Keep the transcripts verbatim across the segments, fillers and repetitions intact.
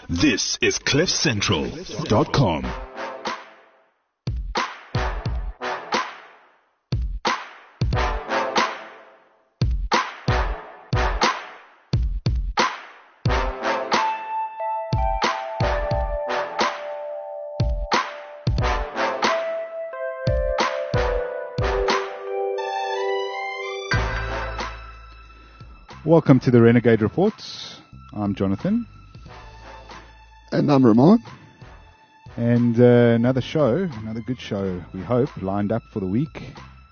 This is cliff central dot com. Welcome to the Renegade Reports. I'm Jonathan. And I'm Ramon. And uh, another show, another good show, we hope, lined up for the week.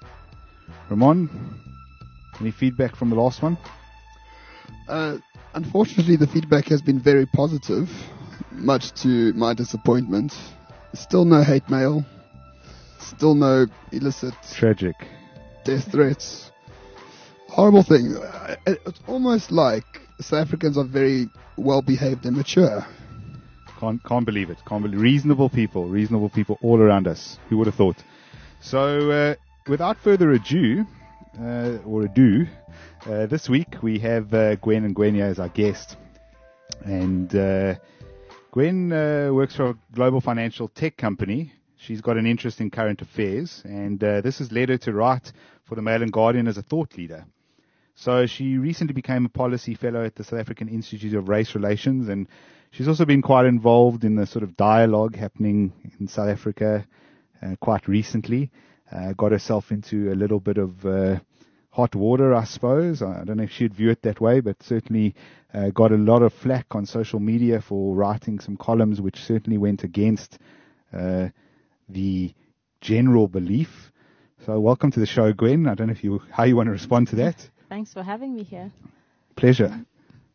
Ramon, any feedback from the last one? Uh, unfortunately, the feedback has been very positive, much to my disappointment. Still no hate mail. Still no illicit Tragic. death threats. Horrible thing. It's almost like South Africans are very well behaved and mature. Can't can't believe it. Can't believe reasonable people, reasonable people all around us. Who would have thought? So, uh, without further ado, uh, or ado, uh, this week we have uh, Gwen and Gwenya as our guest, and uh, Gwen uh, works for a global financial tech company. She's got an interest in current affairs, and uh, this has led her to write for the Mail and Guardian as a thought leader. So she recently became a policy fellow at the South African Institute of Race Relations, and she's also been quite involved in the sort of dialogue happening in South Africa uh, quite recently. Uh, got herself into a little bit of uh, hot water, I suppose. I don't know if she'd view it that way, but certainly uh, got a lot of flack on social media for writing some columns which certainly went against uh, the general belief. So welcome to the show, Gwen. I don't know if you how you want to respond to that. Thanks for having me here. Pleasure.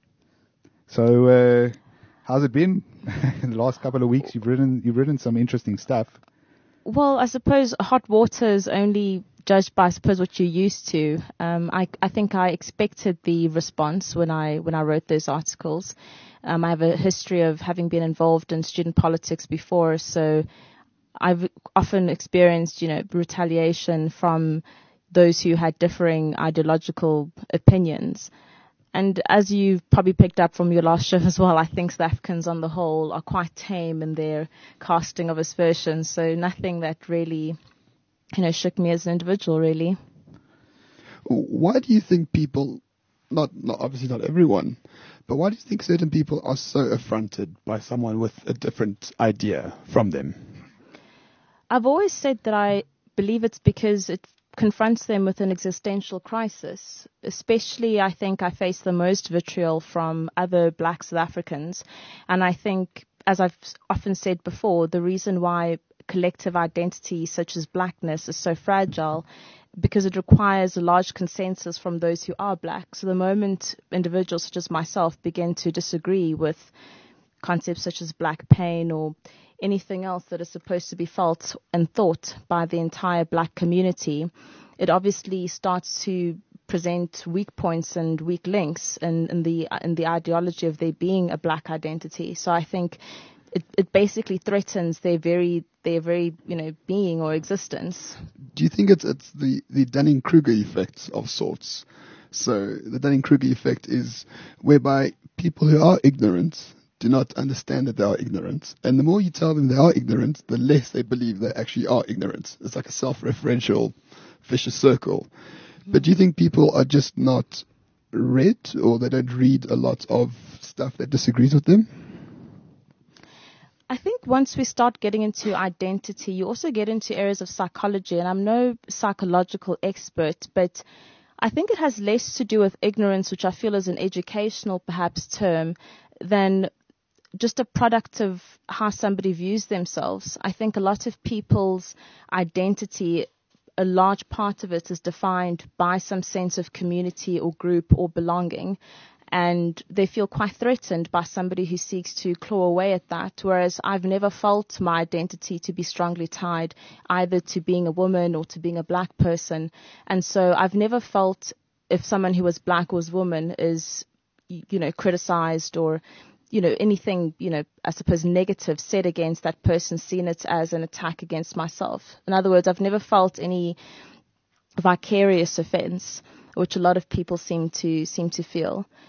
So, uh, how's it been in the last couple of weeks? You've written you've written some interesting stuff. Well, I suppose hot water is only judged by, I suppose, what you're used to. Um, I, I think I expected the response when I when I wrote those articles. Um, I have a history of having been involved in student politics before, so I've often experienced, you know, retaliation from those who had differing ideological opinions. And as you've probably picked up from your last show as well, I think South Africans on the whole are quite tame in their casting of aspersions. So nothing that really, you know, shook me as an individual, really. Why do you think people, not, not obviously not everyone, but why do you think certain people are so affronted by someone with a different idea from them? I've always said that I believe it's because it confronts them with an existential crisis. Especially, I think I face the most vitriol from other black South Africans. And I think, as I've often said before, the reason why collective identity such as blackness is so fragile, because it requires a large consensus from those who are black. So the moment individuals such as myself begin to disagree with concepts such as black pain or anything else that is supposed to be felt and thought by the entire black community, it obviously starts to present weak points and weak links in, in the in the ideology of there being a black identity. So I think it, it basically threatens their very their very you know being or existence. Do you think it's it's the, the Dunning-Kruger effect of sorts? So the Dunning-Kruger effect is whereby people who are ignorant do not understand that they are ignorant. And the more you tell them they are ignorant, the less they believe they actually are ignorant. It's like a self-referential vicious circle. Mm-hmm. But do you think people are just not read, or they don't read a lot of stuff that disagrees with them? I think once we start getting into identity, you also get into areas of psychology. And I'm no psychological expert, but I think it has less to do with ignorance, which I feel is an educational perhaps term, than just a product of how somebody views themselves. I think a lot of people's identity, a large part of it is defined by some sense of community or group or belonging, and they feel quite threatened by somebody who seeks to claw away at that, whereas I've never felt my identity to be strongly tied either to being a woman or to being a black person. And so I've never felt if someone who was black or was woman is, you know, criticized or you know, anything, you know, I suppose negative said against that person, seen it as an attack against myself. In other words, I've never felt any vicarious offense, which a lot of people seem to seem to feel.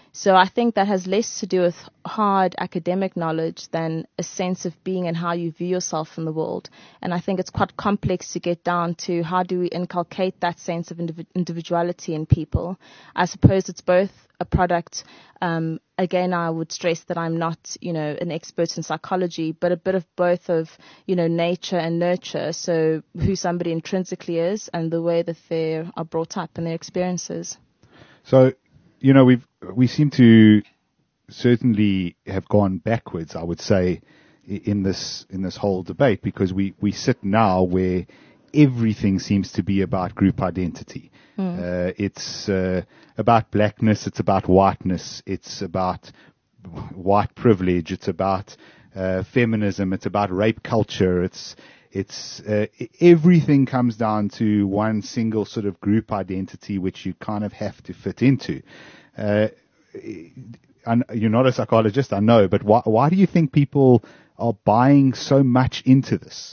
So I think that has less to do with hard academic knowledge than a sense of being and how you view yourself in the world. And I think it's quite complex to get down to how do we inculcate that sense of indiv- individuality in people. I suppose it's both a product. Um, again, I would stress that I'm not, you know, an expert in psychology, but a bit of both of, you know, nature and nurture. So who somebody intrinsically is and the way that they are brought up and their experiences. So, you know, we've, we seem to certainly have gone backwards, I would say, in this, in this whole debate, because we, we sit now where everything seems to be about group identity. Mm. Uh, it's, uh, about blackness. It's about whiteness. It's about white privilege. It's about, uh, feminism. It's about rape culture. It's, it's, uh, everything comes down to one single sort of group identity, which you kind of have to fit into. Uh, and you're not a psychologist, I know, but why, why do you think people are buying so much into this?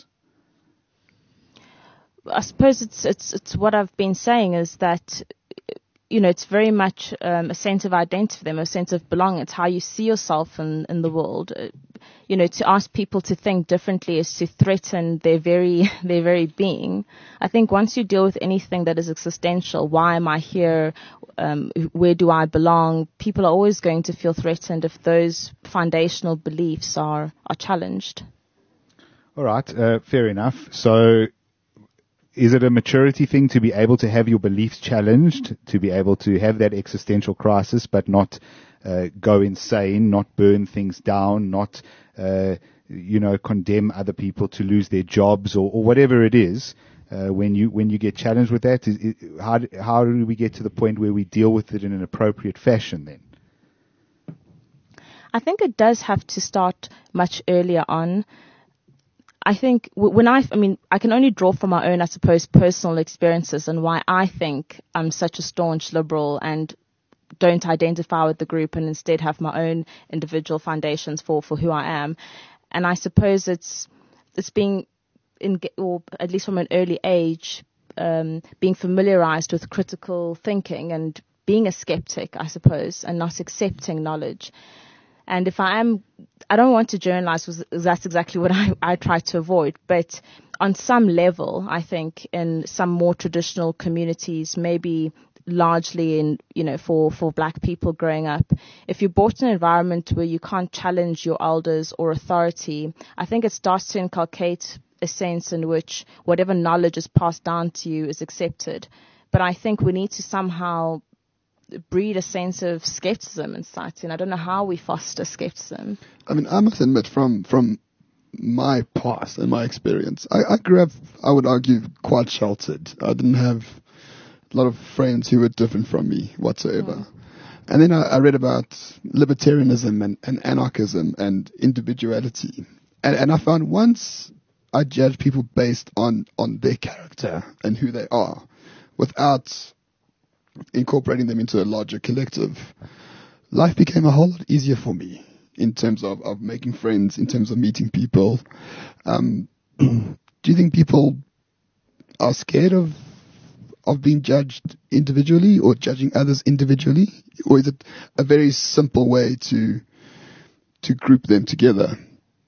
I suppose it's, it's, it's what I've been saying is that, you know, it's very much um, a sense of identity for them, a sense of belonging. It's how you see yourself in, in the world. Uh, you know, to ask people to think differently is to threaten their very, their very being. I think once you deal with anything that is existential, why am I here? Um, where do I belong? People are always going to feel threatened if those foundational beliefs are, are challenged. All right, uh, fair enough. So, is it a maturity thing to be able to have your beliefs challenged, to be able to have that existential crisis, but not uh, go insane, not burn things down, not, uh, you know, condemn other people to lose their jobs or, or whatever it is? Uh, when you when you get challenged with that, is, is, how how do we get to the point where we deal with it in an appropriate fashion then? I think it does have to start much earlier on. I think when I, I mean, I can only draw from my own, I suppose, personal experiences and why I think I'm such a staunch liberal and don't identify with the group and instead have my own individual foundations for, for who I am. And I suppose it's, it's being, in, or at least from an early age, um, being familiarized with critical thinking and being a skeptic, I suppose, and not accepting knowledge. And if I am, I don't want to generalize, because that's exactly what I, I try to avoid. But on some level, I think in some more traditional communities, maybe largely in, you know, for, for black people growing up, if you're brought in an environment where you can't challenge your elders or authority, I think it starts to inculcate a sense in which whatever knowledge is passed down to you is accepted. But I think we need to somehow breed a sense of skepticism in society, and I don't know how we foster skepticism. I mean, I must admit, from from my past and my experience, I, I grew up, I would argue, quite sheltered. I didn't have a lot of friends who were different from me whatsoever. Mm. And then I, I read about libertarianism and, and anarchism and individuality. And, and I found once I judge people based on, on their character and who they are, without incorporating them into a larger collective, life became a whole lot easier for me in terms of, of making friends, in terms of meeting people. Um, do you think people are scared of of being judged individually or judging others individually? Or is it a very simple way to to group them together?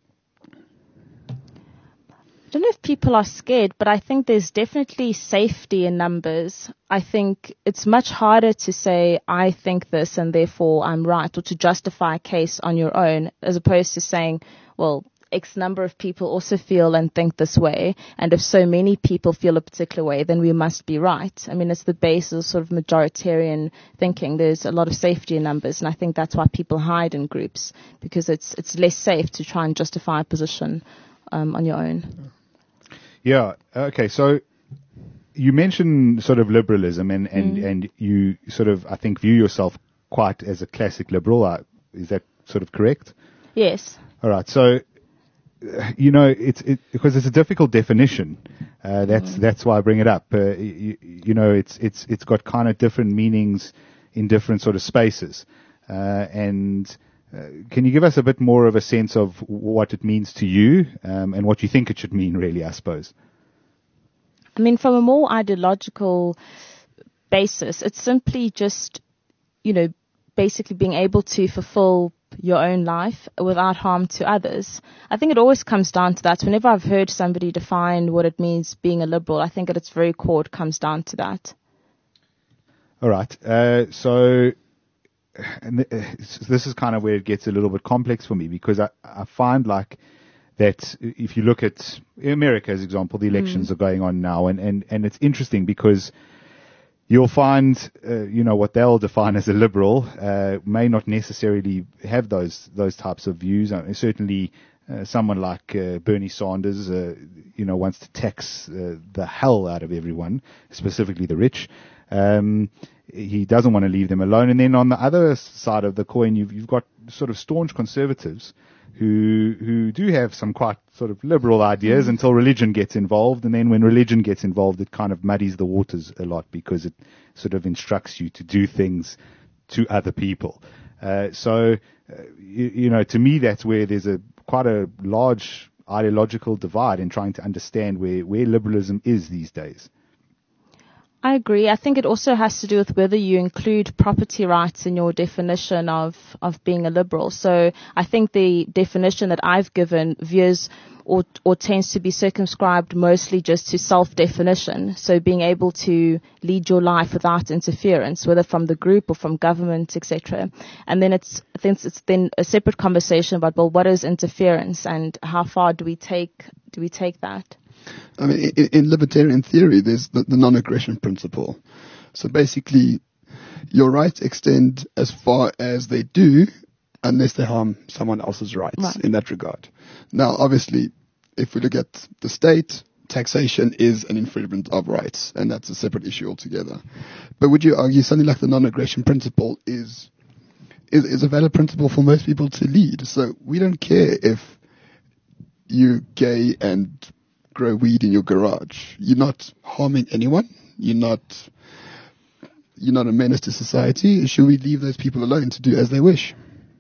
I don't know if people are scared, but I think there's definitely safety in numbers. I think it's much harder to say, I think this and therefore I'm right, or to justify a case on your own, as opposed to saying, well, X number of people also feel and think this way, and if so many people feel a particular way, then we must be right. I mean, it's the basis of sort of majoritarian thinking. There's a lot of safety in numbers, and I think that's why people hide in groups, because it's it's less safe to try and justify a position um, on your own. Yeah. Okay. So you mentioned sort of liberalism, and, and, Mm. and you sort of, I think, view yourself quite as a classic liberal. Uh, Is that sort of correct? Yes. All right. So, uh, you know, it's it, because it's a difficult definition. Uh, that's Mm. that's why I bring it up. Uh, you, you know, it's it's it's got kind of different meanings in different sort of spaces, uh, and. Uh, can you give us a bit more of a sense of what it means to you, um, and what you think it should mean, really, I suppose? I mean, from a more ideological basis, it's simply just, you know, basically being able to fulfill your own life without harm to others. I think it always comes down to that. Whenever I've heard somebody define what it means being a liberal, I think at its very core it comes down to that. All right. Uh, so and this is kind of where it gets a little bit complex for me, because I, I find like that if you look at America as example, the elections mm. are going on now, and, and, and it's interesting because you'll find, uh, you know, what they'll define as a liberal uh, may not necessarily have those those types of views. I mean, certainly, uh, someone like uh, Bernie Sanders, uh, you know, wants to tax uh, the hell out of everyone, specifically the rich. Um, he doesn't want to leave them alone. And then on the other side of the coin, you've, you've got sort of staunch conservatives who who do have some quite sort of liberal ideas mm. until religion gets involved. And then when religion gets involved, it kind of muddies the waters a lot because it sort of instructs you to do things to other people. Uh, so, uh, you, you know, to me, that's where there's a quite a large ideological divide in trying to understand where, where liberalism is these days. I agree. I think it also has to do with whether you include property rights in your definition of, of being a liberal. So I think the definition that I've given veers or, or tends to be circumscribed mostly just to self-definition. So being able to lead your life without interference, whether from the group or from government, et cetera. And then it's, I think it's then a separate conversation about, well, what is interference and how far do we take, do we take that? I mean, in, in libertarian theory, there's the, the non-aggression principle. So basically, your rights extend as far as they do, unless they harm someone else's rights right. in that regard. Now, obviously, if we look at the state, taxation is an infringement of rights, and that's a separate issue altogether. But would you argue something like the non-aggression principle is, is, is a valid principle for most people to lead? So we don't care if you're gay and grow weed in your garage. You're not harming anyone. You're not, you're not a menace to society. Should we leave those people alone to do as they wish?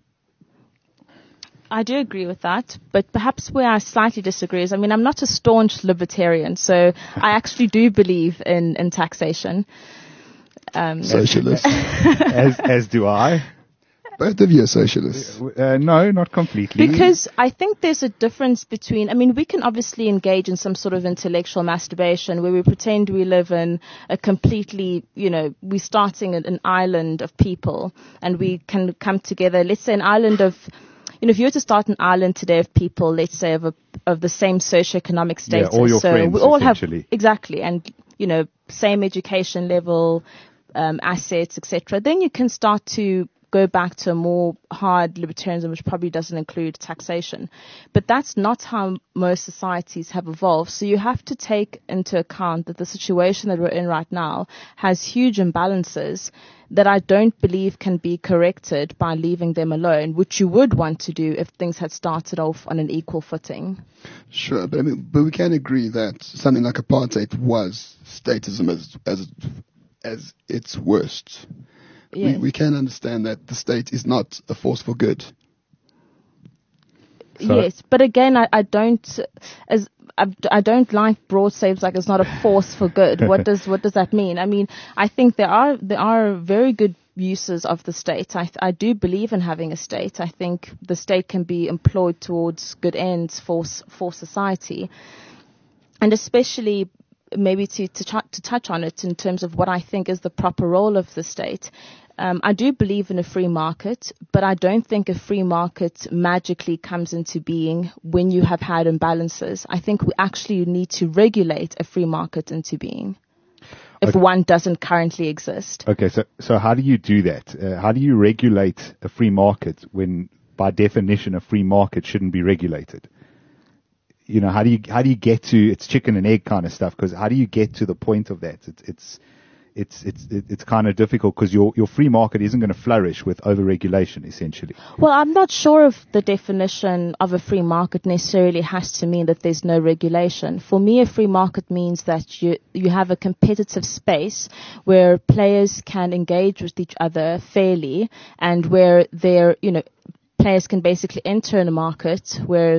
I do agree with that, but perhaps where I slightly disagree is, I mean, I'm not a staunch libertarian, so I actually do believe in, in taxation. Um, Socialist. as, as do I. Both of you are socialists. Uh, no, not completely. Because I think there's a difference between, I mean, we can obviously engage in some sort of intellectual masturbation where we pretend we live in a completely, you know, we're starting an, an island of people and we can come together. Let's say an island of, you know, if you were to start an island today of people, let's say of a, of the same socioeconomic status. Yeah, all your so friends, we all have, exactly. And, you know, same education level, um, assets, et cetera. Then you can start to go back to a more hard libertarianism, which probably doesn't include taxation. But that's not how most societies have evolved. So you have to take into account that the situation that we're in right now has huge imbalances that I don't believe can be corrected by leaving them alone, which you would want to do if things had started off on an equal footing. Sure, but I mean, but we can agree that something like apartheid was statism as as as its worst. Yes. We, we can understand that the state is not a force for good. So yes, but again, I, I don't as I, I don't like broad statements like it's not a force for good. What does what does that mean? I mean, I think there are there are very good uses of the state. I I do believe in having a state. I think the state can be employed towards good ends for for society, and especially. Maybe to to, ch- to touch on it in terms of what I think is the proper role of the state. Um, I do believe in a free market, but I don't think a free market magically comes into being when you have had imbalances. I think we actually need to regulate a free market into being if okay. one doesn't currently exist. Okay, so so how do you do that? Uh, how do you regulate a free market when, by definition, a free market shouldn't be regulated? You know, how do you how do you get to it's chicken and egg kind of stuff? Because how do you get to the point of that? It's it's it's it's it's kind of difficult because your your free market isn't going to flourish with overregulation, essentially. Well, I'm not sure if the definition of a free market necessarily has to mean that there's no regulation. For me, a free market means that you you have a competitive space where players can engage with each other fairly, and where they're you know players can basically enter in a market where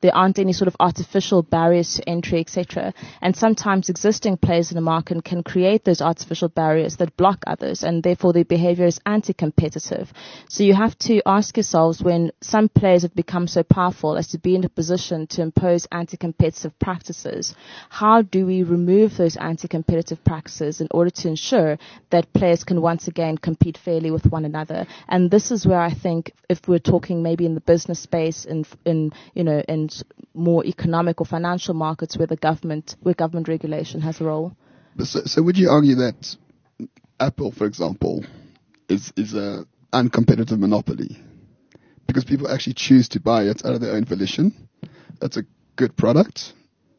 there aren't any sort of artificial barriers to entry, et cetera. And sometimes existing players in the market can create those artificial barriers that block others, and therefore their behavior is anti-competitive. So you have to ask yourselves, when some players have become so powerful as to be in a position to impose anti-competitive practices, how do we remove those anti-competitive practices in order to ensure that players can once again compete fairly with one another? And this is where I think, if we're talking maybe in the business space, in, in you know, in more economic or financial markets where the government, where government regulation has a role. So, so would you argue that Apple, for example, is is a uncompetitive monopoly because people actually choose to buy it out of their own volition? It's a good product,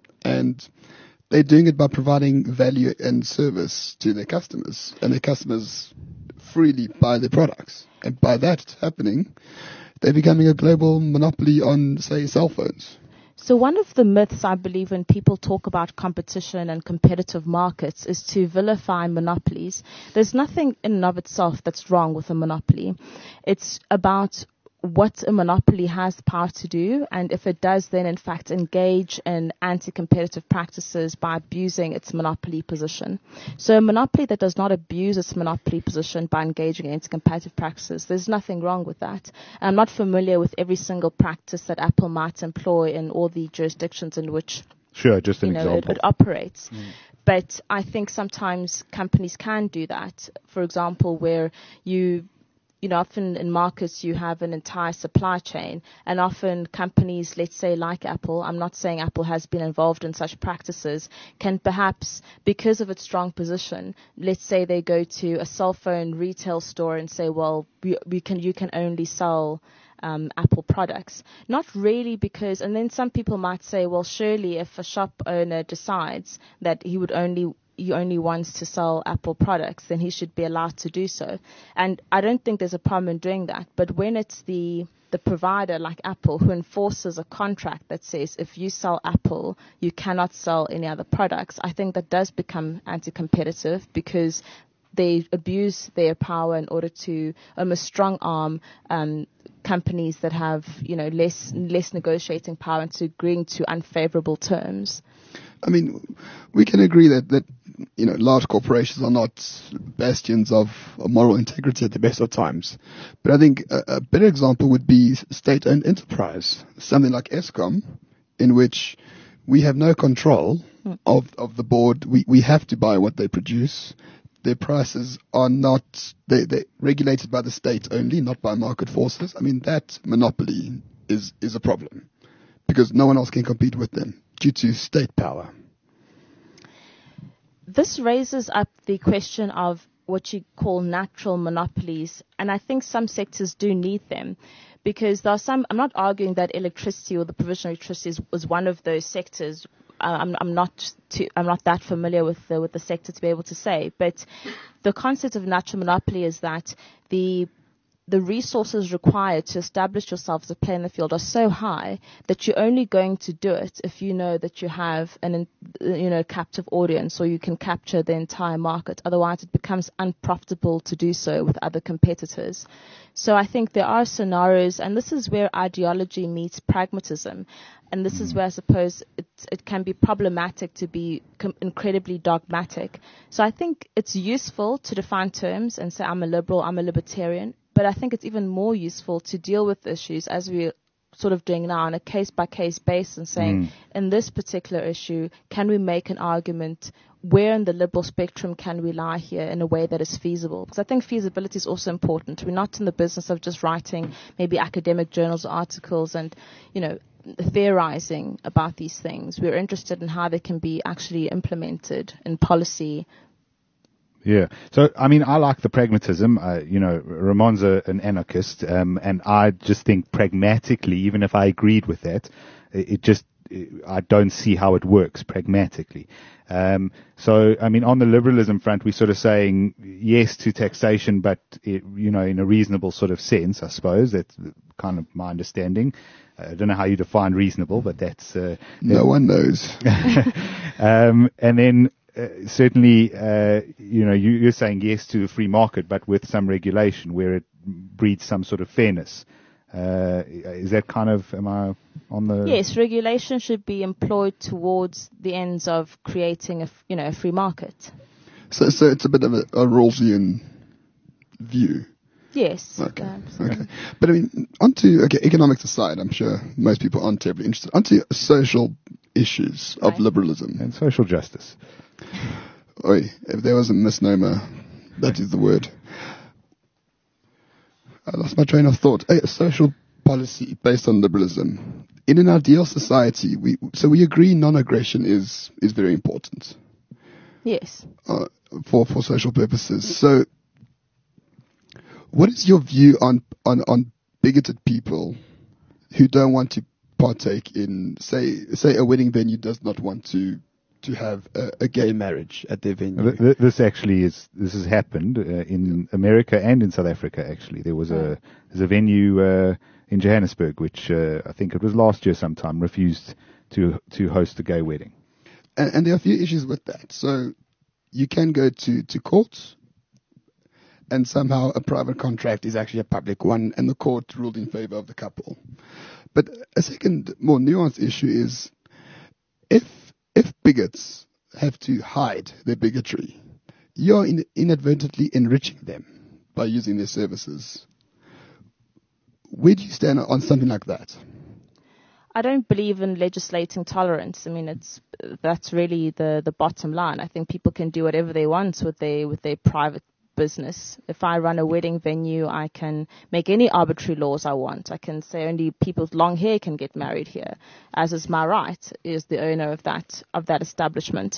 and they're doing it by providing value and service to their customers, and their customers freely buy their products. And by that happening, they're becoming a global monopoly on, say, cell phones. So one of the myths, I believe, when people talk about competition and competitive markets is to vilify monopolies. There's nothing in and of itself that's wrong with a monopoly. It's about what a monopoly has the power to do, and if it does then in fact engage in anti-competitive practices by abusing its monopoly position. So a monopoly that does not abuse its monopoly position by engaging in anti-competitive practices, there's nothing wrong with that. I'm not familiar with every single practice that Apple might employ in all the jurisdictions in which Sure, just an you know, it, example. it operates. Mm. But I think sometimes companies can do that. For example, where you You know, often in markets you have an entire supply chain, and often companies, let's say like Apple, I'm not saying Apple has been involved in such practices, can perhaps, because of its strong position, let's say they go to a cell phone retail store and say, well, we, we can, you can only sell um, Apple products. Not really because, and then some people might say, well, surely if a shop owner decides that he would only he only wants to sell Apple products, then he should be allowed to do so. And I don't think there's a problem in doing that. But when it's the the provider like Apple who enforces a contract that says if you sell Apple, you cannot sell any other products, I think that does become anti-competitive because they abuse their power in order to almost strong arm um, companies that have, you know, less less negotiating power into agreeing to unfavorable terms. I mean, we can agree that, that you know, large corporations are not bastions of, of moral integrity at the best of times. But I think a, a better example would be state-owned enterprise, something like Eskom, in which we have no control mm. of, of the board. We, we have to buy what they produce. Their prices are not, they, they're regulated by the state only, not by market forces. I mean, that monopoly is, is a problem because no one else can compete with them due to state power. This raises up the question of what you call natural monopolies, and I think some sectors do need them because there are some, I'm not arguing that electricity or the provision of electricity is, is one of those sectors. Uh, I'm, I'm not too, I'm not that familiar with the, with the sector to be able to say, but the concept of natural monopoly is that the the resources required to establish yourself as a player in the field are so high that you're only going to do it if you know that you have an, you know, captive audience or you can capture the entire market. Otherwise, it becomes unprofitable to do so with other competitors. So I think there are scenarios, and this is where ideology meets pragmatism. And this is where I suppose it, it can be problematic to be com- incredibly dogmatic. So I think it's useful to define terms and say I'm a liberal, I'm a libertarian. But I think it's even more useful to deal with issues as we're sort of doing now on a case-by-case basis and saying, mm. in this particular issue, can we make an argument? Where in the liberal spectrum can we lie here in a way that is feasible? Because I think feasibility is also important. We're not in the business of just writing maybe academic journals or articles and, you know, theorizing about these things. We're interested in how they can be actually implemented in policy. Yeah. So, I mean, I like the pragmatism. Uh, you know, Ramon's a, an anarchist, um, and I just think pragmatically, even if I agreed with that, it, it just, it, I don't see how it works pragmatically. Um, so, I mean, on the liberalism front, we're sort of saying yes to taxation, but, it, you know, in a reasonable sort of sense, I suppose. That's kind of my understanding. Uh, I don't know how you define reasonable, but that's... Uh, no one knows. um, and then, Uh, certainly, uh, you know, you, you're saying yes to the free market, but with some regulation where it breeds some sort of fairness Uh, is that kind of, am I on the... Yes, regulation should be employed towards the ends of creating a, f- you know, a free market. So, so it's a bit of a, a Rawlsian view. Yes. Okay. perhaps. Okay. But I mean, onto okay, economics aside, I'm sure most people aren't terribly interested. Onto social issues of Right. liberalism. And social justice. Oi, if there was a misnomer, that is the word. I lost my train of thought. A social policy based on liberalism. In an ideal society, we so we agree non-aggression is is very important Yes. uh, for for social purposes. So, what is your view on on on bigoted people who don't want to partake in, say say a wedding venue does not want to to have a, a gay marriage at their venue? Th- th- This actually is, this has happened uh, in America and in South Africa, actually. There was a, there's a venue uh, in Johannesburg, which uh, I think it was last year sometime, refused to to host a gay wedding. And, and there are a few issues with that. So you can go to, to court, and somehow a private contract is actually a public one, and the court ruled in favor of the couple. But a second, more nuanced issue is if if bigots have to hide their bigotry, you're in, inadvertently enriching them by using their services. Where do you stand on something like that? I don't believe in legislating tolerance. I mean, it's that's really the, the bottom line. I think people can do whatever they want with their with their private business. If I run a wedding venue, I can make any arbitrary laws I want. I can say only people with long hair can get married here, as is my right, as the owner of that of that establishment.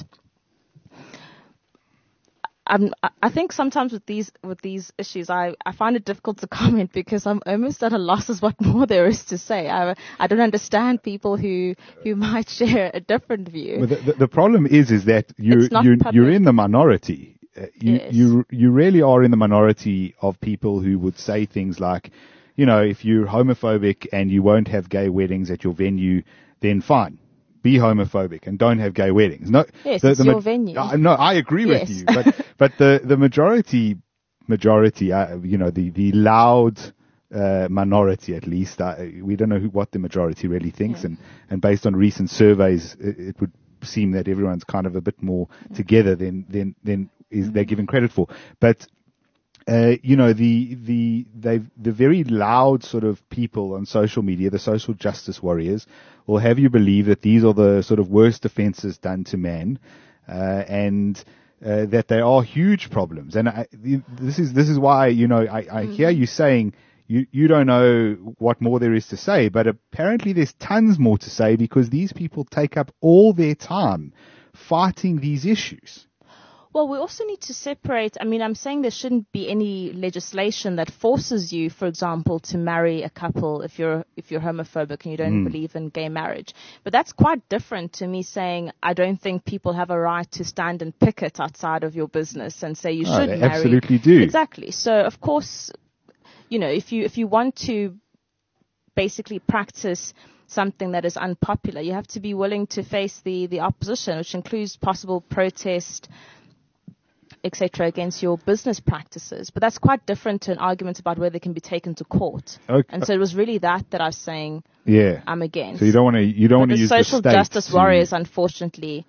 I'm, I think sometimes with these with these issues, I, I find it difficult to comment because I'm almost at a loss as what more there is to say. I, I don't understand people who, who might share a different view. Well, the, the, the problem is, is that you It's not you public. you're in the minority. Uh, you Yes. you you really are in the minority of people who would say things like, you know, if you're homophobic and you won't have gay weddings at your venue, then fine. Be homophobic and don't have gay weddings. No, Yes, it's your venue. I, no, I agree with Yes. you, but but the the majority majority, uh, you know, the the loud uh, minority at least. Uh, we don't know who, what the majority really thinks, Yeah. and and based on recent surveys, it, it would seem that everyone's kind of a bit more together than than than is they're given credit for, but. Uh, you know, the, the, they the very loud sort of people on social media, the social justice warriors, will have you believe that these are the sort of worst offenses done to man, uh, and, uh, that they are huge problems. And I, this is, this is why, you know, I, I hear you saying you, you don't know what more there is to say, but apparently there's tons more to say because these people take up all their time fighting these issues. Well, we also need to separate. I mean, I'm saying there shouldn't be any legislation that forces you, for example, to marry a couple if you're if you're homophobic and you don't Mm. believe in gay marriage. But that's quite different to me saying I don't think people have a right to stand and picket outside of your business and say you Oh, should they marry. absolutely do. Exactly. So, of course, you know, if you if you want to basically practice something that is unpopular, you have to be willing to face the the opposition, which includes possible protest, et cetera, against your business practices. But that's quite different to an argument about whether they can be taken to court. Okay. And so it was really that that I was saying Yeah. I'm against. So you don't want to you don't But want to the use social the state justice to- warriors, unfortunately,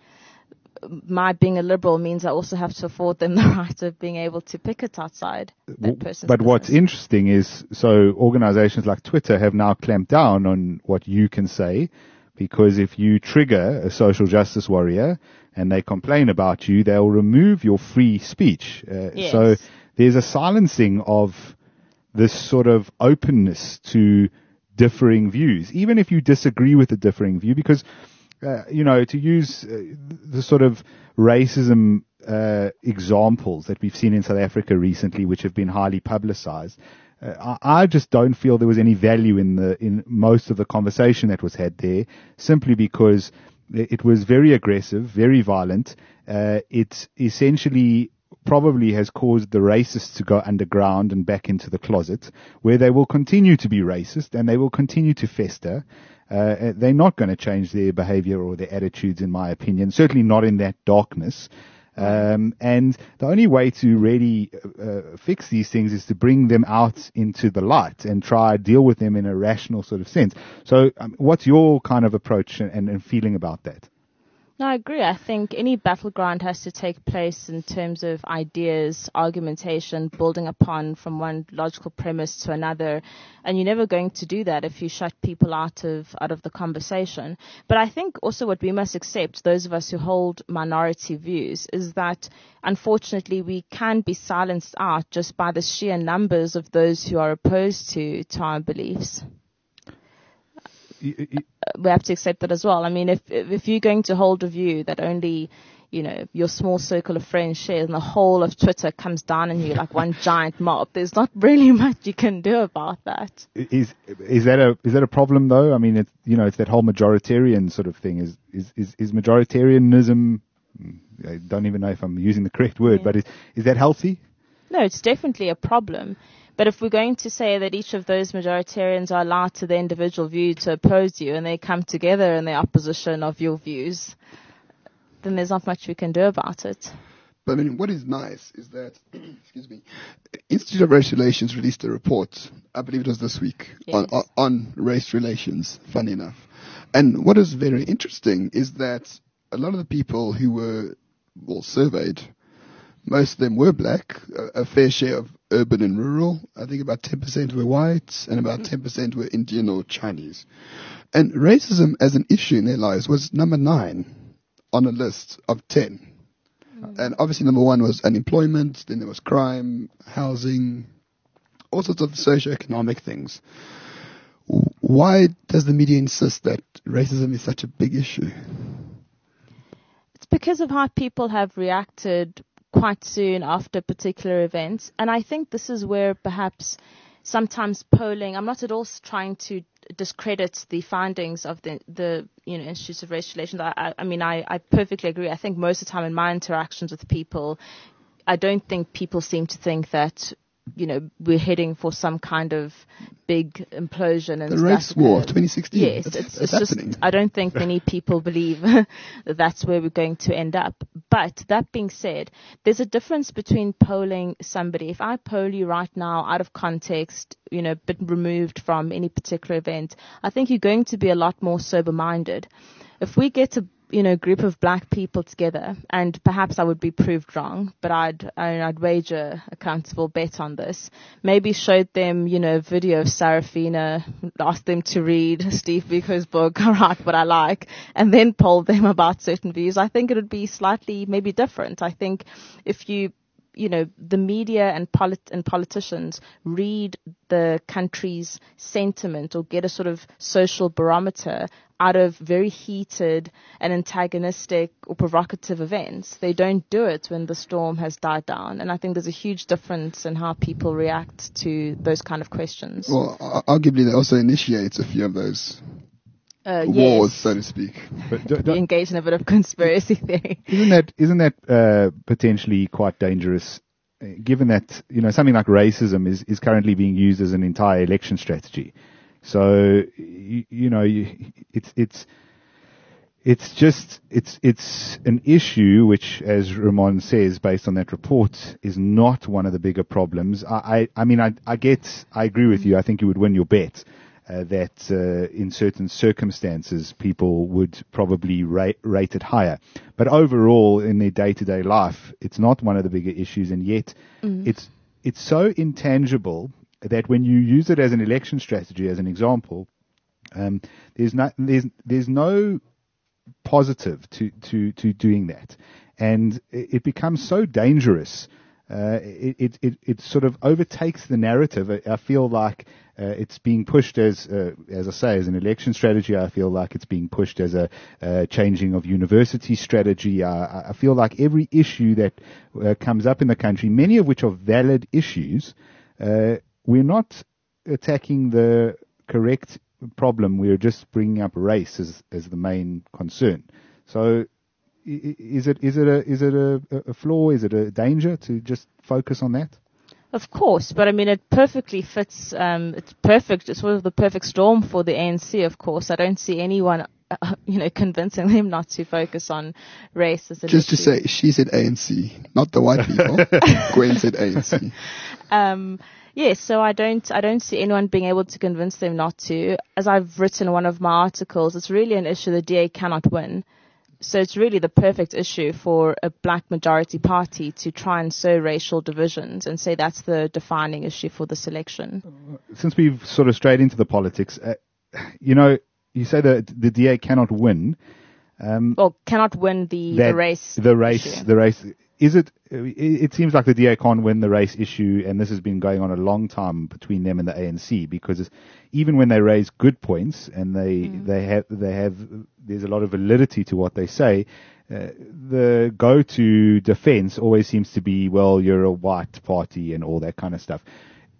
my being a liberal means I also have to afford them the right of being able to picket outside that person's But what's business. interesting is, so organizations like Twitter have now clamped down on what you can say, because if you trigger a social justice warrior and they complain about you, they'll remove your free speech. Uh, Yes. So there's a silencing of this sort of openness to differing views, even if you disagree with the differing view, because Uh, you know, to use uh, the sort of racism uh, examples that we've seen in South Africa recently, which have been highly publicized, uh, I, I just don't feel there was any value in the in most of the conversation that was had there, simply because it was very aggressive, very violent. Uh, it essentially probably has caused the racists to go underground and back into the closet, where they will continue to be racist and they will continue to fester. Uh, they're not going to change their behavior or their attitudes, in my opinion, certainly not in that darkness. Um, and the only way to really uh, fix these things is to bring them out into the light and try deal with them in a rational sort of sense. So um, what's your kind of approach and, and feeling about that? No, I agree. I think any battleground has to take place in terms of ideas, argumentation, building upon from one logical premise to another. And you're never going to do that if you shut people out of out of the conversation. But I think also what we must accept, those of us who hold minority views, is that unfortunately we can be silenced out just by the sheer numbers of those who are opposed to, to our beliefs. We have to accept that as well. I mean, if if you're going to hold a view that only, you know, your small circle of friends shares and the whole of Twitter comes down on you like one giant mob, there's not really much you can do about that. Is is that a is that a problem though? I mean, it's, you know, it's that whole majoritarian sort of thing. Is is is, is majoritarianism? I don't even know if I'm using the correct word, yeah. but is is that healthy? No, it's definitely a problem. But if we're going to say that each of those majoritarians are allowed to their individual view to oppose you and they come together in the opposition of your views, then there's not much we can do about it. But I mean, what is nice is that, excuse me, Institute of Race Relations released a report, I believe it was this week, yes. on, on, on race relations, funny enough. And what is very interesting is that a lot of the people who were, well, surveyed, most of them were black, a, a fair share of urban and rural. I think about ten percent were white and about ten percent were Indian or Chinese. And racism as an issue in their lives was number nine on a list of ten. Mm. And obviously number one was unemployment, then there was crime, housing, all sorts of socioeconomic things. Why does the media insist that racism is such a big issue? It's because of how people have reacted quite soon after particular events. And I think this is where perhaps sometimes polling, I'm not at all trying to discredit the findings of the, the you know, Institute of Race Relations. I, I, I mean, I, I perfectly agree. I think most of the time in my interactions with people, I don't think people seem to think that, you know, we're heading for some kind of big implosion. And the race war, twenty sixteen. Yes, it's, it's, it's, it's happening. just, I don't think many people believe that that's where we're going to end up. But that being said, there's a difference between polling somebody. If I poll you right now out of context, you know, but removed from any particular event, I think you're going to be a lot more sober-minded. If we get a you know, group of black people together, and perhaps I would be proved wrong, but I'd, I'd wager a comfortable bet on this. Maybe showed them, you know, a video of Sarafina, asked them to read Steve Biko's book, I write what I like, and then polled them about certain views. I think it would be slightly maybe different. I think if you you know, the media and polit- and politicians read the country's sentiment or get a sort of social barometer out of very heated and antagonistic or provocative events. They don't do it when the storm has died down. And I think there's a huge difference in how people react to those kind of questions. Well, arguably they also initiate a few of those Uh, wars, yes. so to speak. But do, do, engage in a bit of conspiracy theory. Isn't that isn't that uh, potentially quite dangerous? Uh, given that, you know, something like racism is, is currently being used as an entire election strategy. So you, you know, you, it's it's it's just it's it's an issue which, as Ramon says, based on that report, is not one of the bigger problems. I I, I mean I I get I agree with you. I think you would win your bet. Uh, that uh, in certain circumstances people would probably rate, rate it higher. But overall, in their day-to-day life, it's not one of the bigger issues, and yet mm. it's it's so intangible that when you use it as an election strategy, as an example, um, there's no there's there's no positive to to to doing that, and it, it becomes so dangerous. Uh, it, it, it, it sort of overtakes the narrative. I, I feel like uh, it's being pushed as, uh, as I say, as an election strategy. I feel like it's being pushed as a uh, changing of university strategy. I, I feel like every issue that uh, comes up in the country, many of which are valid issues, uh, we're not attacking the correct problem. We're just bringing up race as, as the main concern. So, Is it is it a is it a, a flaw? Is it a danger to just focus on that? Of course, but I mean it perfectly fits. Um, it's perfect. It's sort of the perfect storm for the A N C. Of course, I don't see anyone uh, you know, convincing them not to focus on race as an Just issue. to say, she said A N C, not the white people. Gwen said A N C. Um, yes, so I don't, I don't see anyone being able to convince them not to. As I've written in one of my articles, it's really an issue the D A cannot win. So it's really the perfect issue for a black majority party to try and sow racial divisions and say that's the defining issue for this election. Since we've sort of strayed into the politics, uh, you know, you say that the D A cannot win. Um, Well, cannot win the, that- the race. The race, issue. the race. Is it? It seems like the D A can't win the race issue, and this has been going on a long time between them and the A N C, because it's, even when they raise good points and they Mm. they have they have there's a lot of validity to what they say. Uh, the go-to defense always seems to be, well, you're a white party and all that kind of stuff.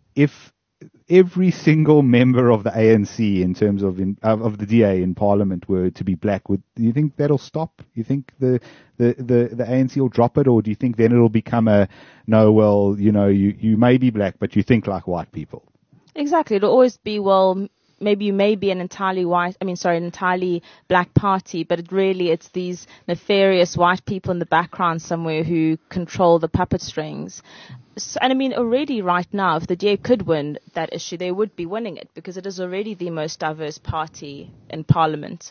If every single member of the A N C in terms of in, of, of the D A in Parliament were to be black, would do you think that'll stop? You think the, the, the, the A N C will drop it, or do you think then it'll become a no? Well, you know, you, you may be black, but you think like white people. Exactly. It'll always be, well, maybe you may be an entirely white, I mean, sorry, an entirely black party, but it really, it's these nefarious white people in the background somewhere who control the puppet strings. So, and I mean, already right now, if the D A could win that issue, they would be winning it because it is already the most diverse party in Parliament.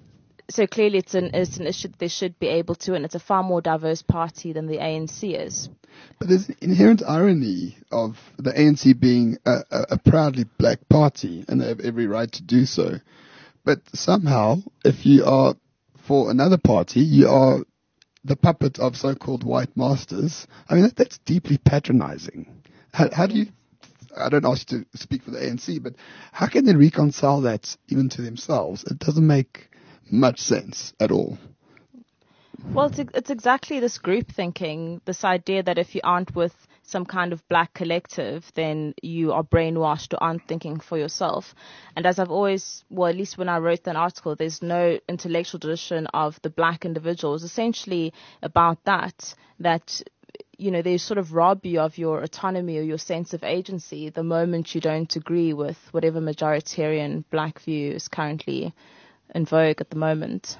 So clearly it's an, it's an issue that they should be able to win. It's a far more diverse party than the A N C is. But there's an inherent irony of the A N C being a, a, a proudly black party, and they have every right to do so. But somehow, if you are for another party, you are the puppet of so-called white masters. I mean, that, that's deeply patronizing. How, how do you, I don't ask you to speak for the A N C, but how can they reconcile that even to themselves? It doesn't make much sense at all. Well, it's, it's exactly this group thinking, this idea that if you aren't with some kind of black collective, then you are brainwashed or aren't thinking for yourself. And as I've always, well, at least when I wrote that article, there's no intellectual tradition of the black individual. It's essentially about that, that, you know, they sort of rob you of your autonomy or your sense of agency the moment you don't agree with whatever majoritarian black view is currently in vogue at the moment.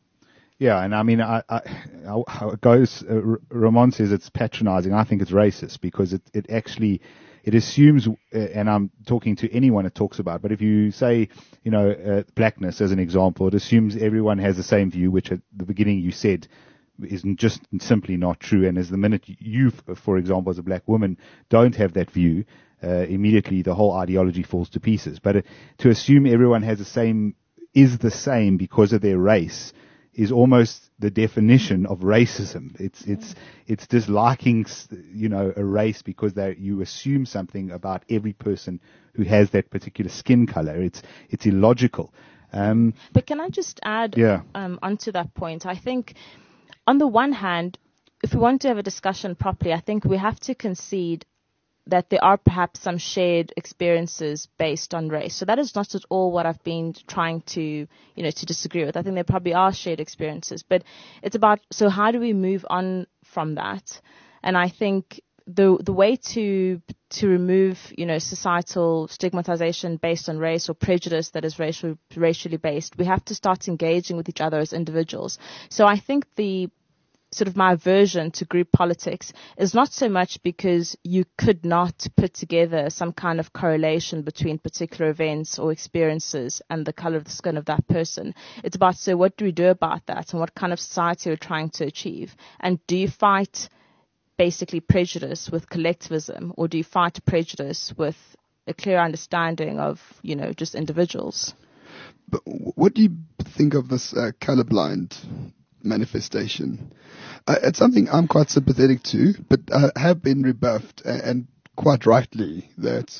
Yeah, and I mean, I, I, how it goes, uh, Ramon says it's patronizing. I think it's racist because it, it actually, it assumes, uh, and I'm talking to anyone it talks about, but if you say, you know, uh, blackness as an example, it assumes everyone has the same view, which at the beginning you said is just simply not true. And as the minute you, for example, as a black woman, don't have that view, uh, immediately the whole ideology falls to pieces. But uh, to assume everyone has the same, is the same because of their race, is almost the definition of racism. It's it's it's disliking, you know, a race because they, you assume something about every person who has that particular skin color. It's it's illogical. Um, but can I just add yeah. um, onto that point? I think, on the one hand, if we want to have a discussion properly, I think we have to concede that there are perhaps some shared experiences based on race. So that is not at all what I've been trying to, you know, to disagree with. I think there probably are shared experiences, but it's about, so how do we move on from that? And I think the the way to to remove, you know, societal stigmatization based on race or prejudice that is racial, racially based, we have to start engaging with each other as individuals. So I think the sort of my aversion to group politics is not so much because you could not put together some kind of correlation between particular events or experiences and the color of the skin of that person. It's about, so what do we do about that, and what kind of society we're trying to achieve? And do you fight basically prejudice with collectivism, or do you fight prejudice with a clear understanding of, you know, just individuals? But what do you think of this uh, colorblind manifestation? Uh, it's something I'm quite sympathetic to, but I have been rebuffed, and, and quite rightly, that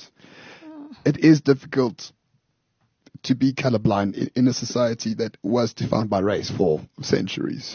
it is difficult to be colorblind in, in a society that was defined by race for centuries.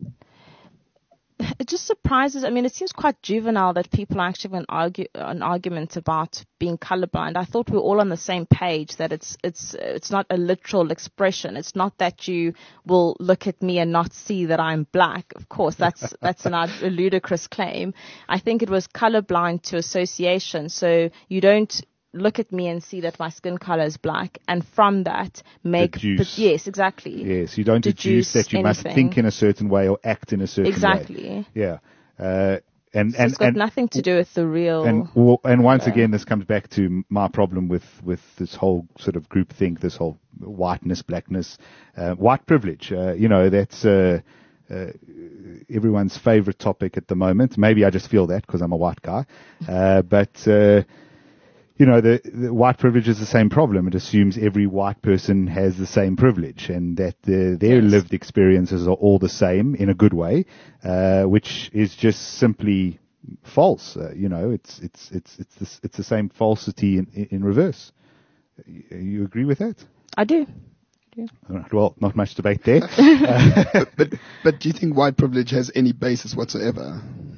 It just surprises. I mean, it seems quite juvenile that people are actually having an, argue, an argument about being colorblind. I thought we were all on the same page, that it's it's it's not a literal expression. It's not that you will look at me and not see that I'm black. Of course, that's that's an, a ludicrous claim. I think it was colorblind to association. So you don't look at me and see that my skin color is black, and from that make Deduce. But yes, exactly. Yes, you don't deduce, Deduce that you must anything. think in a certain way or act in a certain Exactly. way. Yeah. Uh, and So and it's got and nothing to do with the real. and w- and once Yeah. again, this comes back to my problem with with this whole sort of group think, this whole whiteness, blackness, uh, white privilege. Uh, you know, that's uh, uh, everyone's favorite topic at the moment. Maybe I just feel that because I'm a white guy, uh, but. Uh, You know, the, the white privilege is the same problem. It assumes every white person has the same privilege and that the, their Yes. lived experiences are all the same in a good way, uh, which is just simply false. Uh, you know, it's it's it's it's the, it's the same falsity in, in, in reverse. You, you agree with that? I do. All right, well, not much debate there. but, but but do you think white privilege has any basis whatsoever?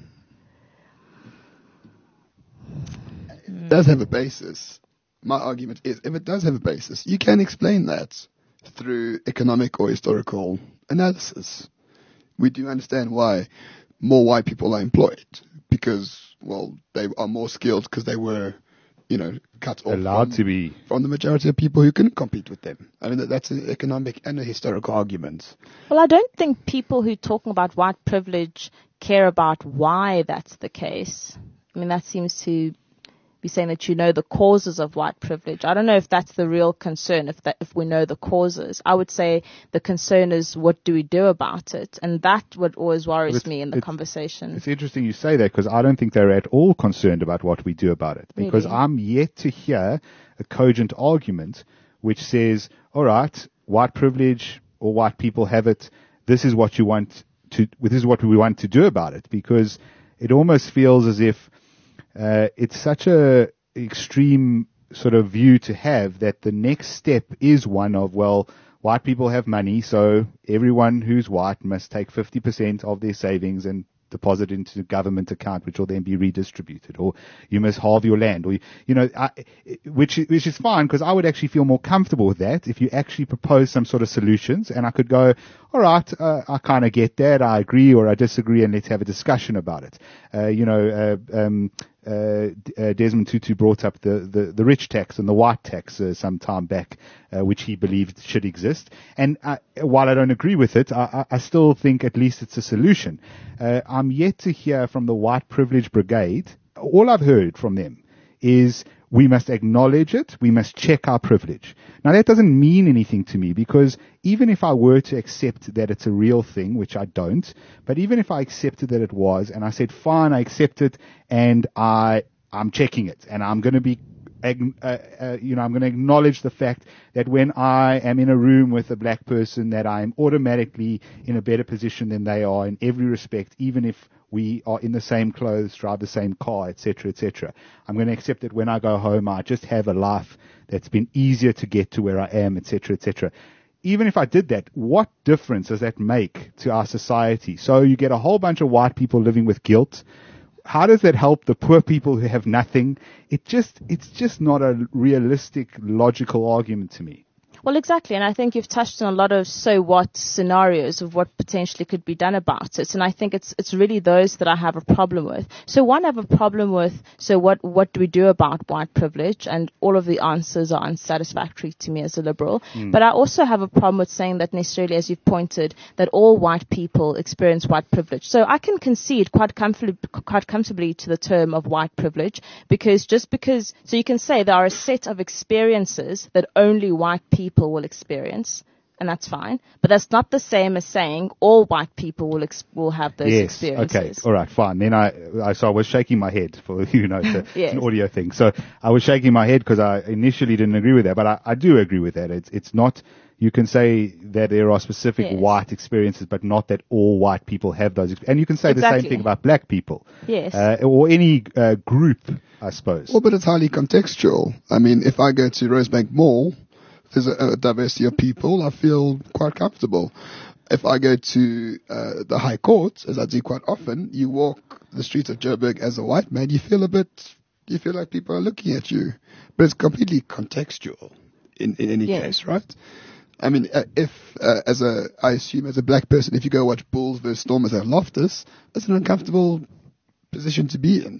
It does have a basis. My argument is, if it does have a basis, you can explain that through economic or historical analysis. We do understand why more white people are employed because, well, they are more skilled because they were, you know, cut off Allowed from, to be. from the majority of people who couldn't compete with them. I mean, that, that's an economic and a historical argument. Well, I don't think people who are talking about white privilege care about why that's the case. I mean, that seems to be saying that you know the causes of white privilege. I don't know if that's the real concern, if that, if we know the causes. I would say the concern is what do we do about it? And that what always worries It's- me in the it's- conversation. It's interesting you say that because I don't think they're at all concerned about what we do about it. Because Really? I'm yet to hear a cogent argument which says, all right, white privilege or white people have it. This is what you want to, this is what we want to do about it. Because it almost feels as if uh, it's such a extreme sort of view to have that the next step is one of, well, white people have money, so everyone who's white must take fifty percent of their savings and deposit into a government account, which will then be redistributed, or you must halve your land, or, you know, I, which, which is fine, because I would actually feel more comfortable with that if you actually propose some sort of solutions, and I could go, all right, uh, I kind of get that, I agree or I disagree, and let's have a discussion about it. Uh, you know, uh, um, Uh, uh, Desmond Tutu brought up the, the, the rich tax and the white tax uh, some time back, uh, which he believed should exist. And uh, while I don't agree with it, I, I, I still think at least it's a solution. Uh, I'm yet to hear from the white privilege brigade. All I've heard from them is we must acknowledge it, we must check our privilege. Now that doesn't mean anything to me, because even if I were to accept that it's a real thing, which I don't, but even if I accepted that it was, and I said, fine, I accept it, and I, I'm checking it, and I'm going to be, uh, uh, you know, I'm going to acknowledge the fact that when I am in a room with a black person, that I am automatically in a better position than they are in every respect, even if we are in the same clothes, drive the same car, et cetera, et cetera. I'm going to accept that when I go home, I just have a life that's been easier to get to where I am, et cetera, et cetera. Even if I did that, what difference does that make to our society? So you get a whole bunch of white people living with guilt. How does that help the poor people who have nothing? It just, it's just not a realistic, logical argument to me. Well, exactly. And I think you've touched on a lot of so what scenarios of what potentially could be done about it. And I think it's it's really those that I have a problem with. So one, I have a problem with, so what, what do we do about white privilege? And all of the answers are unsatisfactory to me as a liberal. Mm. But I also have a problem with saying that necessarily, as you've pointed, that all white people experience white privilege. So I can concede quite comfortably, quite comfortably to the term of white privilege, because just because, so you can say there are a set of experiences that only white people will experience, and that's fine. But that's not the same as saying all white people will ex- will have those yes, experiences. Okay, all right, fine. Then I, I so I was shaking my head for you know it's, a, yes. it's an audio thing. So I was shaking my head because I initially didn't agree with that, but I, I do agree with that. It's it's not. You can say that there are specific yes. white experiences, but not that all white people have those. And you can say exactly. the same thing about black people, yes, uh, or any uh, group, I suppose. Well, but it's highly contextual. I mean, if I go to Rosebank Mall, there's a, a diversity of people, I feel quite comfortable. If I go to uh, the High Court, as I do quite often, you walk the streets of Joburg as a white man, you feel a bit, you feel like people are looking at you. But it's completely contextual in, in any yeah. case, right? I mean, uh, if, uh, as a, I assume as a black person, if you go watch Bulls versus Stormers at Loftus, that's an uncomfortable position to be in.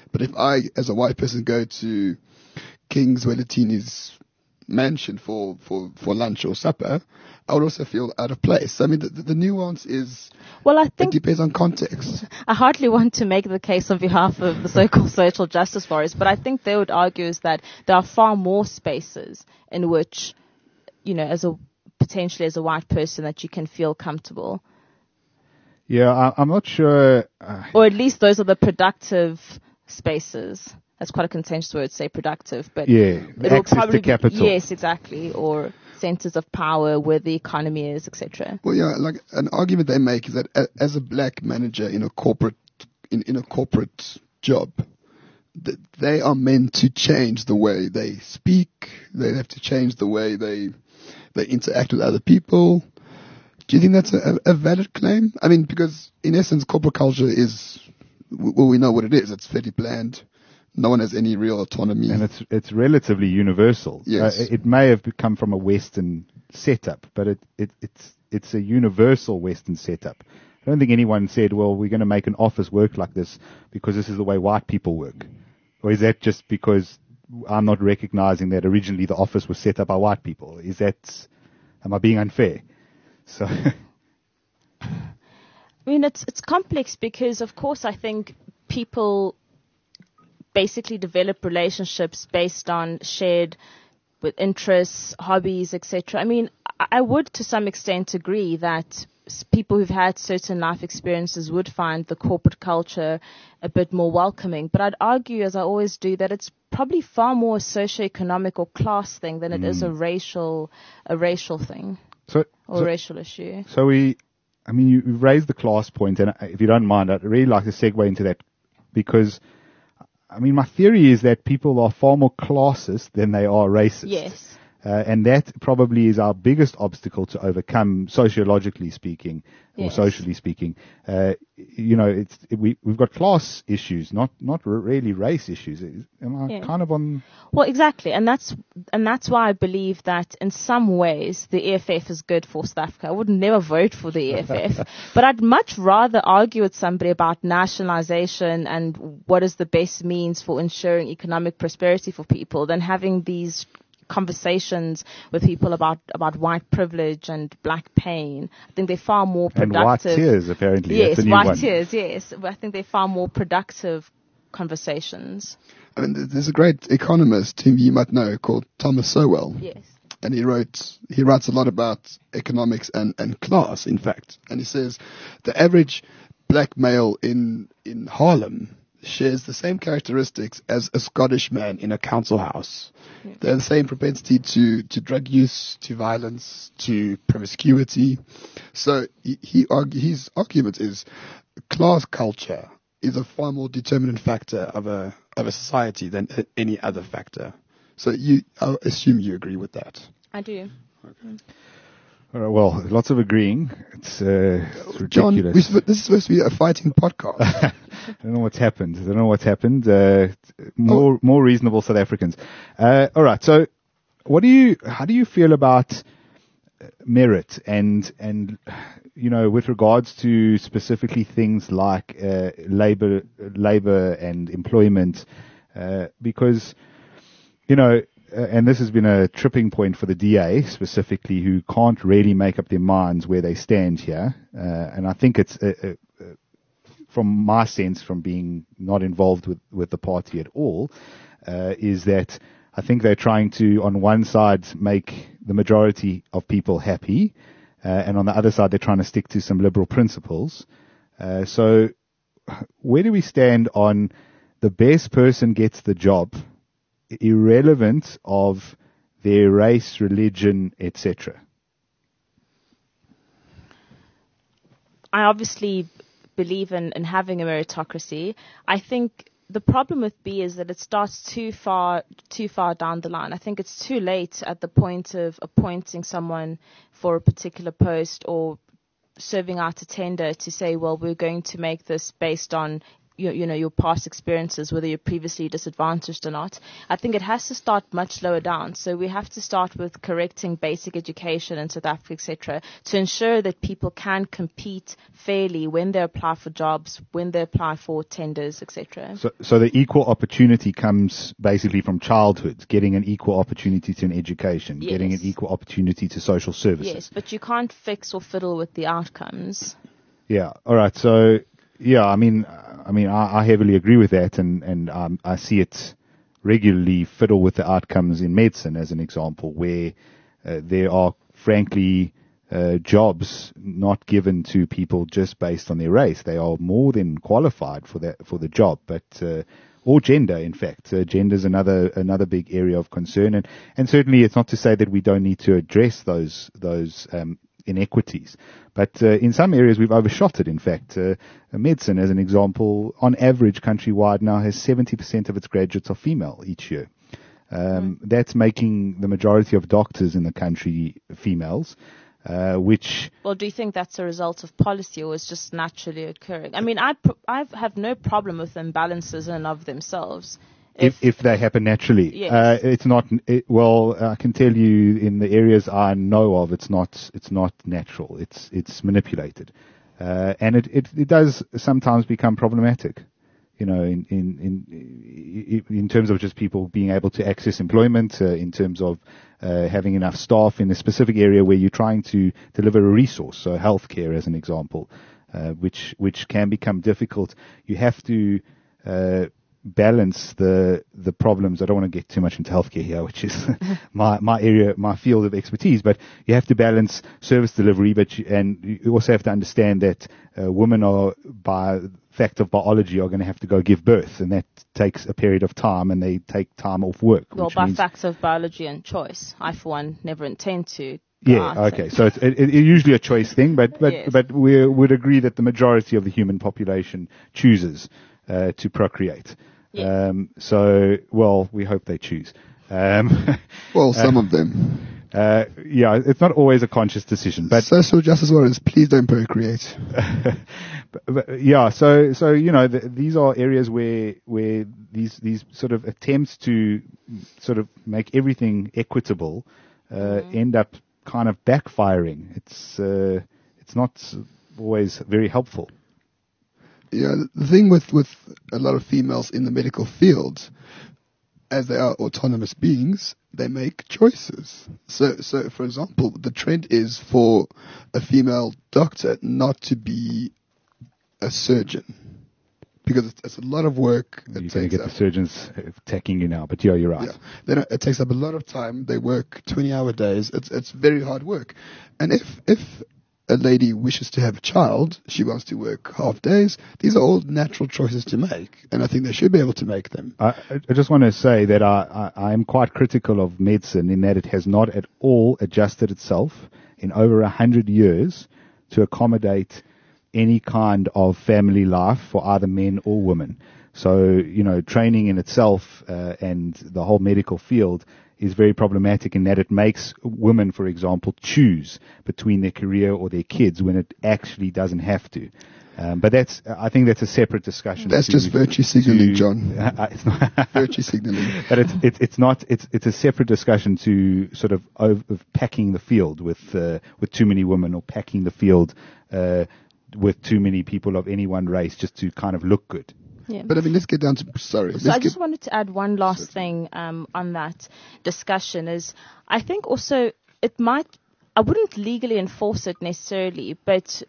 But if I, as a white person, go to King Zwelithini's mansion for, for, for lunch or supper, I would also feel out of place. I mean, the, the nuance is, Well, I it think depends on context. I hardly want to make the case on behalf of the so-called social justice warriors, but I think they would argue is that there are far more spaces in which, you know, as a potentially as a white person, that you can feel comfortable, Yeah, I, I'm not sure. Uh, or at least those are the productive spaces. That's quite a contentious word, say productive, but yeah, it'll access probably to capital. Be, yes, exactly, or centers of power where the economy is, et cetera. Well, yeah, like an argument they make is that a, as a black manager in a corporate in, in a corporate job, that they are meant to change the way they speak. They have to change the way they they interact with other people. Do you think that's a, a valid claim? I mean, because in essence, corporate culture is, well, we know what it is. It's fairly bland. No one has any real autonomy. And it's it's relatively universal. Yes. Uh, it may have come from a Western setup, but it, it it's it's a universal Western setup. I don't think anyone said, well, we're going to make an office work like this because this is the way white people work. Or is that just because I'm not recognizing that originally the office was set up by white people? Is that, am I being unfair? So, I mean, it's it's complex because, of course, I think people basically develop relationships based on shared with interests, hobbies, et cetera. I mean, I would to some extent agree that people who've had certain life experiences would find the corporate culture a bit more welcoming. But I'd argue, as I always do, that it's probably far more a socioeconomic or class thing than it mm. is a racial a racial thing so, or so, a racial issue. So we, I mean, you, you've raised the class point, and if you don't mind, I'd really like to segue into that because, I mean, my theory is that people are far more classist than they are racist. Yes. Uh, and that probably is our biggest obstacle to overcome, sociologically speaking, or yes. socially speaking. Uh, you know, it's we we've got class issues, not not really race issues. Am I yeah. kind of on? Well, exactly, and that's and that's why I believe that in some ways the E F F is good for South Africa. I would never vote for the E F F, but I'd much rather argue with somebody about nationalization and what is the best means for ensuring economic prosperity for people than having these conversations with people about, about white privilege and black pain. I think they're far more productive. And white tears, apparently. Yes, That's a new white one. tears, yes. I think they're far more productive conversations. I mean, there's a great economist whom you might know called Thomas Sowell. Yes. And he wrote, he writes a lot about economics and, and class, in fact. And he says the average black male in, in Harlem shares the same characteristics as a Scottish man in a council house. Yeah. They have the same propensity to, to drug use, to violence, to promiscuity. So he, he argue, his argument is class culture is a far more determinant factor of a of a society than any other factor. So you, I assume you agree with that. I do. Okay. All right, well, lots of agreeing. It's, uh, it's John, ridiculous. we, this is supposed to be a fighting podcast. I don't know what's happened. I don't know what's happened. Uh, more, oh. more reasonable South Africans. Uh, all right. So, what do you? How do you feel about merit and and you know, with regards to specifically things like uh, labor, labor and employment, uh, because you know. Uh, and this has been a tripping point for the D A specifically, who can't really make up their minds where they stand here. Uh, and I think it's, uh, uh, from my sense, from being not involved with, with the party at all, uh, is that I think they're trying to, on one side, make the majority of people happy, uh, and on the other side, they're trying to stick to some liberal principles. Uh, so where do we stand on the best person gets the job, irrelevant of their race, religion, et cetera? I obviously believe in, in having a meritocracy. I think the problem with B is that it starts too far too far down the line. I think it's too late at the point of appointing someone for a particular post or serving out a tender to say, well, we're going to make this based on your, you know, your past experiences, whether you're previously disadvantaged or not. I think it has to start much lower down. So we have to start with correcting basic education in South Africa, et cetera, to ensure that people can compete fairly when they apply for jobs, when they apply for tenders, et cetera. So, so the equal opportunity comes basically from childhood, getting an equal opportunity to an education, Yes. getting an equal opportunity to social services. Yes, but you can't fix or fiddle with the outcomes. Yeah. All right. So, yeah, I mean, I mean, I, I heavily agree with that, and and um, I see it regularly fiddle with the outcomes in medicine, as an example, where uh, there are, frankly, uh, jobs not given to people just based on their race. They are more than qualified for that for the job, but uh, or gender, in fact, uh, gender is another another big area of concern, and and certainly it's not to say that we don't need to address those those um, inequities. But uh, in some areas we've overshot it. In fact, uh, medicine, as an example, on average countrywide now has seventy percent of its graduates are female each year. Um, mm. That's making the majority of doctors in the country females, uh, which... Well, do you think that's a result of policy or is just naturally occurring? I mean, I pr- I have no problem with imbalances in and of themselves. If, if they happen naturally. Yes. Uh, it's not, it, well, I can tell you in the areas I know of, it's not, it's not natural. It's, it's manipulated. Uh, and it, it, it does sometimes become problematic, you know, in, in, in, in terms of just people being able to access employment, uh, in terms of, uh, having enough staff in a specific area where you're trying to deliver a resource. So healthcare, as an example, uh, which, which can become difficult. You have to, uh, balance the the problems. I don't want to get too much into healthcare here, which is my my area, my field of expertise. But you have to balance service delivery, but you, and you also have to understand that uh, women are, by fact of biology, are going to have to go give birth, and that takes a period of time, and they take time off work. Well, which by means facts of biology and choice, I for one never intend to. Yeah, okay. So it's it, it, usually a choice thing, but but Yes. but we would agree that the majority of the human population chooses uh, to procreate. Yes. Um, so, well, we hope they choose. Um, Well, some uh, of them. Uh, yeah, it's not always a conscious decision, but Social justice warriors, please don't procreate. but, but, yeah. So, so you know, the, these are areas where where these these sort of attempts to sort of make everything equitable uh, Mm. end up kind of backfiring. It's uh, it's not always very helpful. Yeah, the thing with, with a lot of females in the medical field, as they are autonomous beings, they make choices. So, so for example, the trend is for a female doctor not to be a surgeon. Because it's, it's a lot of work. You're It going to takes get up, the surgeons attacking you now, but yeah, you're right. yeah, then it, it takes up a lot of time. They work twenty-hour days. It's it's very hard work. And if if a lady wishes to have a child, she wants to work half days. These are all natural choices to make, and I think they should be able to make them. I, I just want to say that I, I, I am quite critical of medicine in that it has not at all adjusted itself in over a hundred years to accommodate any kind of family life for either men or women. So, you know, training in itself uh, and the whole medical field is very problematic in that it makes women, for example, choose between their career or their kids when it actually doesn't have to. Um, but that's, I think that's a separate discussion. That's to, just virtue signaling, to, John. Uh, it's not Virtue signaling. But it's, it's it's not it's it's a separate discussion to sort of over, of packing the field with uh, with too many women or packing the field uh, with too many people of any one race just to kind of look good. Yeah. But I mean, let's get down to, sorry. So let's I get, just wanted to add one last thing um, on that discussion is I think also it might, I wouldn't legally enforce it necessarily, but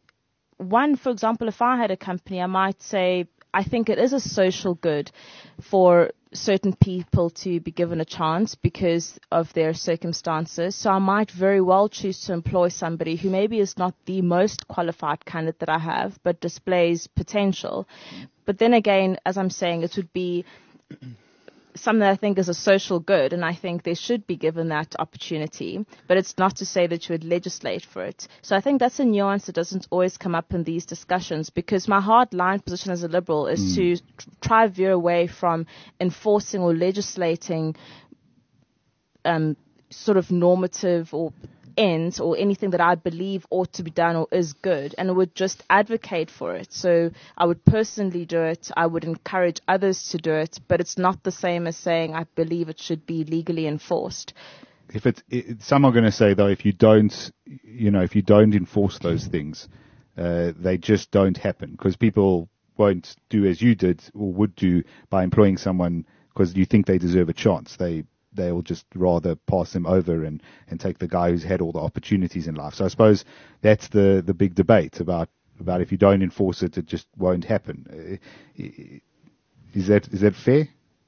one, for example, if I had a company, I might say, I think it is a social good for certain people to be given a chance because of their circumstances. So I might very well choose to employ somebody who maybe is not the most qualified candidate that I have, but displays potential. But then again, as I'm saying, it would be something that I think is a social good, and I think they should be given that opportunity. But it's not to say that you would legislate for it. So I think that's a nuance that doesn't always come up in these discussions, because my hard line position as a liberal is mm. to try veer away from enforcing or legislating um, sort of normative or ends or anything that I believe ought to be done or is good, and I would just advocate for it. So I would personally do it. I would encourage others to do it, but it's not the same as saying I believe it should be legally enforced. If it's, it, some are going to say though, if you don't, you know, if you don't enforce those things, uh, they just don't happen because people won't do as you did or would do by employing someone because you think they deserve a chance. They they'll just rather pass them over and, and take the guy who's had all the opportunities in life. So I suppose that's the, the big debate about, about if you don't enforce it, it just won't happen. Is that is that fair?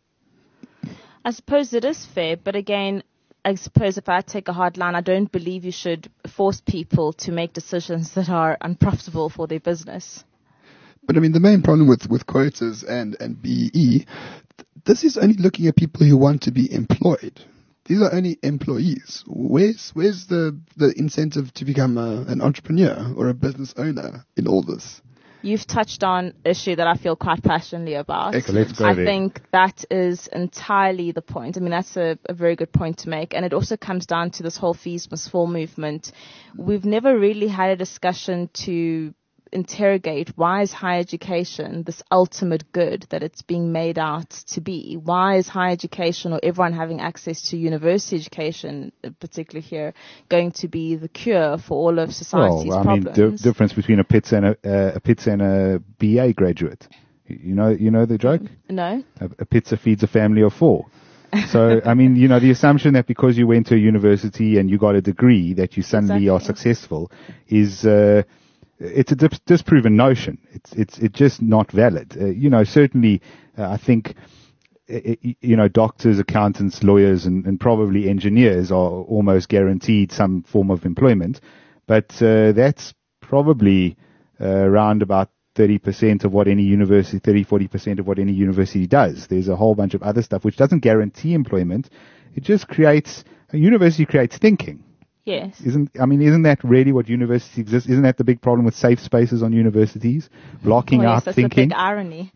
I suppose it is fair, but again, I suppose if I take a hard line, I don't believe you should force people to make decisions that are unprofitable for their business. But I mean, the main problem with, with quotas and, and B E E, this is only looking at people who want to be employed. These are only employees. Where's where's the, the incentive to become a, an entrepreneur or a business owner in all this? You've touched on an issue that I feel quite passionately about. Okay, let's go I there. think that is entirely the point. I mean, that's a, a very good point to make. And it also comes down to this whole fees must fall movement. We've never really had a discussion to interrogate why is higher education this ultimate good that it's being made out to be? Why is higher education or everyone having access to university education, particularly here, going to be the cure for all of society's well, I problems? mean, the difference between a P I T S and a, uh, a P I T S and a B A graduate. You know, you know the joke? No. A, a pizza feeds a family of four. So, I mean, you know, the assumption that because you went to a university and you got a degree that you suddenly Exactly. are successful is, uh, it's a dis- disproven notion. It's it's it's just not valid. Uh, you know, certainly, uh, I think, uh, you know, doctors, accountants, lawyers, and, and probably engineers are almost guaranteed some form of employment, but uh, that's probably uh, around about thirty percent of what any university, thirty, forty percent of what any university does. There's a whole bunch of other stuff which doesn't guarantee employment. It just creates, a university creates thinking. Yes. Isn't, I mean, isn't that really what universities exist? Isn't that the big problem with safe spaces on universities? Blocking Well, yes, out that's thinking. a big irony.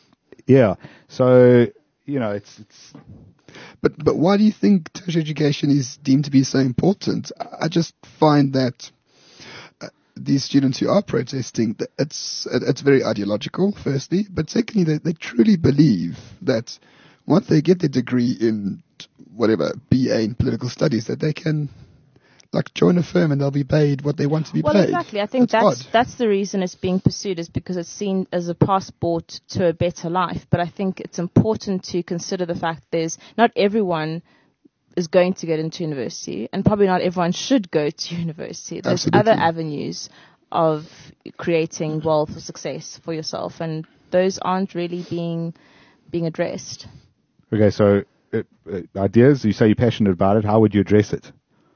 Yeah. So, you know, it's, it's, But but why do you think tertiary education is deemed to be so important? I just find that uh, these students who are protesting, that it's it's very ideological, firstly, but secondly, they, they truly believe that once they get their degree in whatever B A in political studies, that they can like join a firm and they'll be paid what they want to be Well, paid. exactly. I think that's that's odd. that's the reason it's being pursued, is because it's seen as a passport to a better life. But I think it's important to consider the fact there's not everyone is going to get into university, and probably not everyone should go to university. There's Absolutely. other avenues of creating wealth or success for yourself, and those aren't really being being addressed. okay, so uh, uh, ideas, you say you're passionate about it. How would you address it?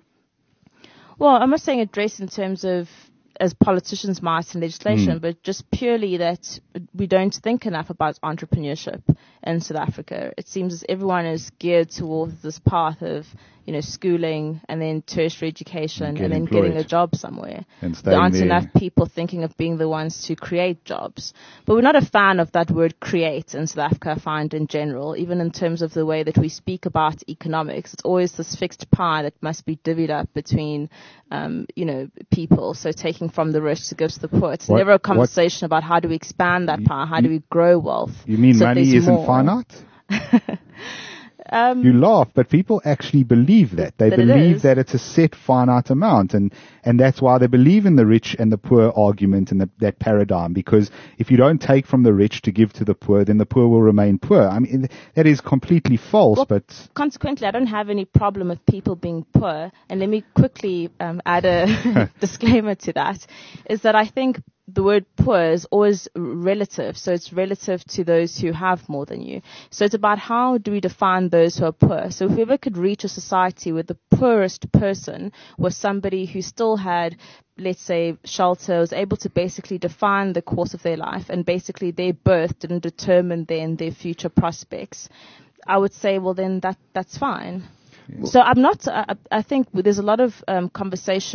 Well, I'm not saying address in terms of as politicians might in legislation, Mm. but just purely that we don't think enough about entrepreneurship in South Africa. It seems as everyone is geared towards this path of, you know, schooling and then tertiary education Get and then employed. getting a job somewhere. And There staying aren't there. enough people thinking of being the ones to create jobs. But we're not a fan of that word create in South Africa, I find, in general, even in terms of the way that we speak about economics. It's always this fixed pie that must be divvied up between, um, you know, people. So taking from the rich to give to the poor. It's What- never a what- conversation about how do we expand that pie, how do we grow wealth. You mean so that money there's isn't more. finite? Um, You laugh, but people actually believe that. They That it believe is. that it's a set finite amount, and, and that's why they believe in the rich and the poor argument and the, that paradigm, because if you don't take from the rich to give to the poor, then the poor will remain poor. I mean, that is completely false, Well, but consequently, I don't have any problem with people being poor. And let me quickly um, add a disclaimer to that, is that I think the word poor is always relative. So it's relative to those who have more than you. So it's about how do we define those who are poor. So if we ever could reach a society where the poorest person was somebody who still had, let's say, shelter, was able to basically define the course of their life, and basically their birth didn't determine then their future prospects, I would say, well, then that that's fine. So I'm not, I, I think there's a lot of um, conversation, and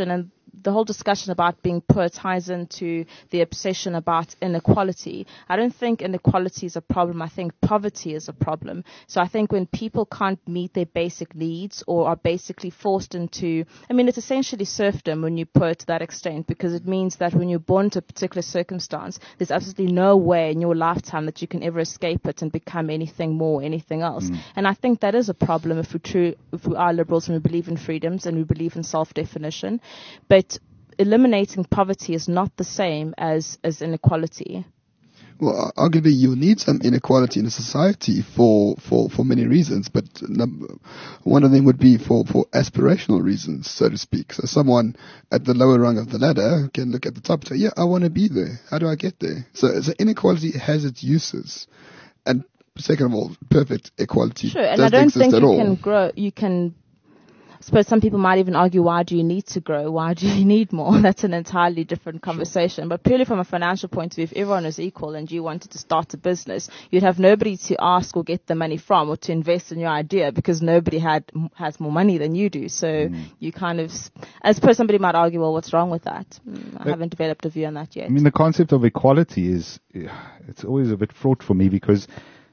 the whole discussion about being poor ties into the obsession about inequality. I don't think inequality is a problem. I think poverty is a problem. So I think when people can't meet their basic needs or are basically forced into, I mean, it's essentially serfdom when you poor to that extent, because it means that when you're born to a particular circumstance, there's absolutely no way in your lifetime that you can ever escape it and become anything more, anything else. Mm. And I think that is a problem if we true, if we are liberals and we believe in freedoms and we believe in self-definition. But eliminating poverty is not the same as, as inequality. Well, arguably you need some inequality in a society for, for, for many reasons, but number, one of them would be for, for aspirational reasons, so to speak. So someone at the lower rung of the ladder can look at the top and say, yeah, I want to be there. How do I get there? So, so inequality has its uses. And second of all, perfect equality sure, and doesn't I don't exist think at you all. can grow, you can I suppose some people might even argue, why do you need to grow? Why do you need more? That's an entirely different conversation. Sure. But purely from a financial point of view, if everyone is equal and you wanted to start a business, you'd have nobody to ask or get the money from or to invest in your idea because nobody had has more money than you do. So mm. you kind of, I suppose somebody might argue, well, what's wrong with that? Mm, I but, haven't developed a view on that yet. I mean, the concept of equality is, it's always a bit fraught for me because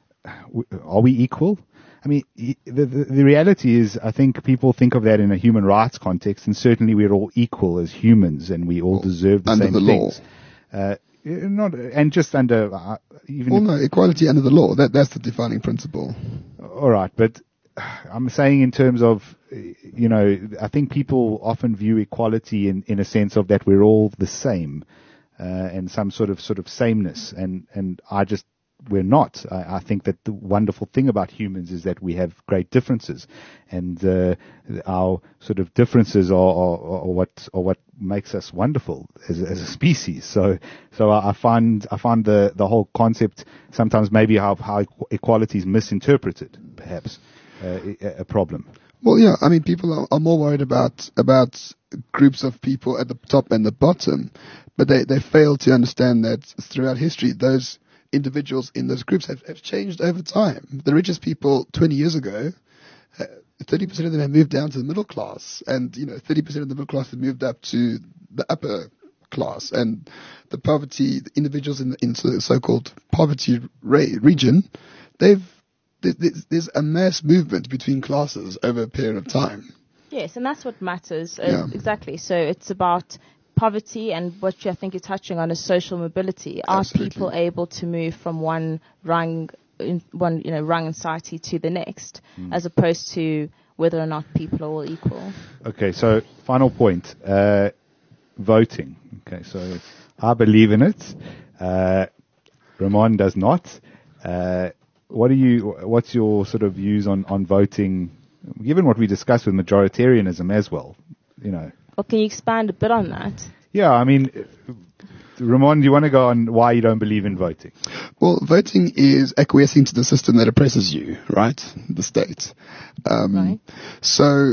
are we equal? I mean, the, the, the reality is, I think people think of that in a human rights context, and certainly we're all equal as humans, and we all deserve the under same the things. Law. Uh, not and just under uh, even. Well, no, equality under the law. That that's the defining principle. All right, but I'm saying in terms of, you know, I think people often view equality in, in a sense of that we're all the same, uh, and some sort of sort of sameness, and and I just. We're not. I, I think that the wonderful thing about humans is that we have great differences, and uh, our sort of differences are, are, are what are what makes us wonderful as, as a species. So, so I find I find the, the whole concept sometimes maybe how how equality is misinterpreted, perhaps uh, a, a problem. Well, yeah. I mean, people are, are more worried about about groups of people at the top and the bottom, but they they fail to understand that throughout history those individuals in those groups have, have changed over time. The richest people twenty years ago, uh, thirty percent of them have moved down to the middle class, and you know, thirty percent of the middle class have moved up to the upper class, and the poverty, the individuals in the, in the so-called poverty ra- region, they've there's, there's a mass movement between classes over a period of time. Yes, and that's what matters. Uh, yeah. Exactly. So it's about poverty, and what you, I think you're touching on is social mobility. Are Absolutely. people able to move from one rung, in one you know rung in society to the next, mm. as opposed to whether or not people are all equal? Okay, so final point, uh, voting. Okay, so I believe in it. Uh, Ramon does not. Uh, what do you? What's your sort of views on, on voting, given what we discussed with majoritarianism as well? You know. Well, can you expand a bit on that? Yeah, I mean, Ramon, do you want to go on why you don't believe in voting? Well, voting is acquiescing to the system that oppresses you, right? The state. Um, right. So,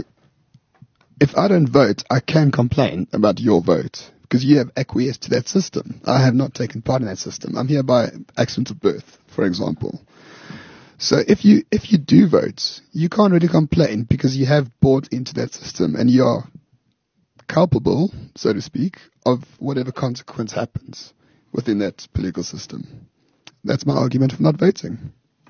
if I don't vote, I can complain about your vote because you have acquiesced to that system. I have not taken part in that system. I'm here by accident of birth, for example. So if you if you do vote, you can't really complain because you have bought into that system and you are culpable, so to speak, of whatever consequence happens within that political system. That's my argument for not voting.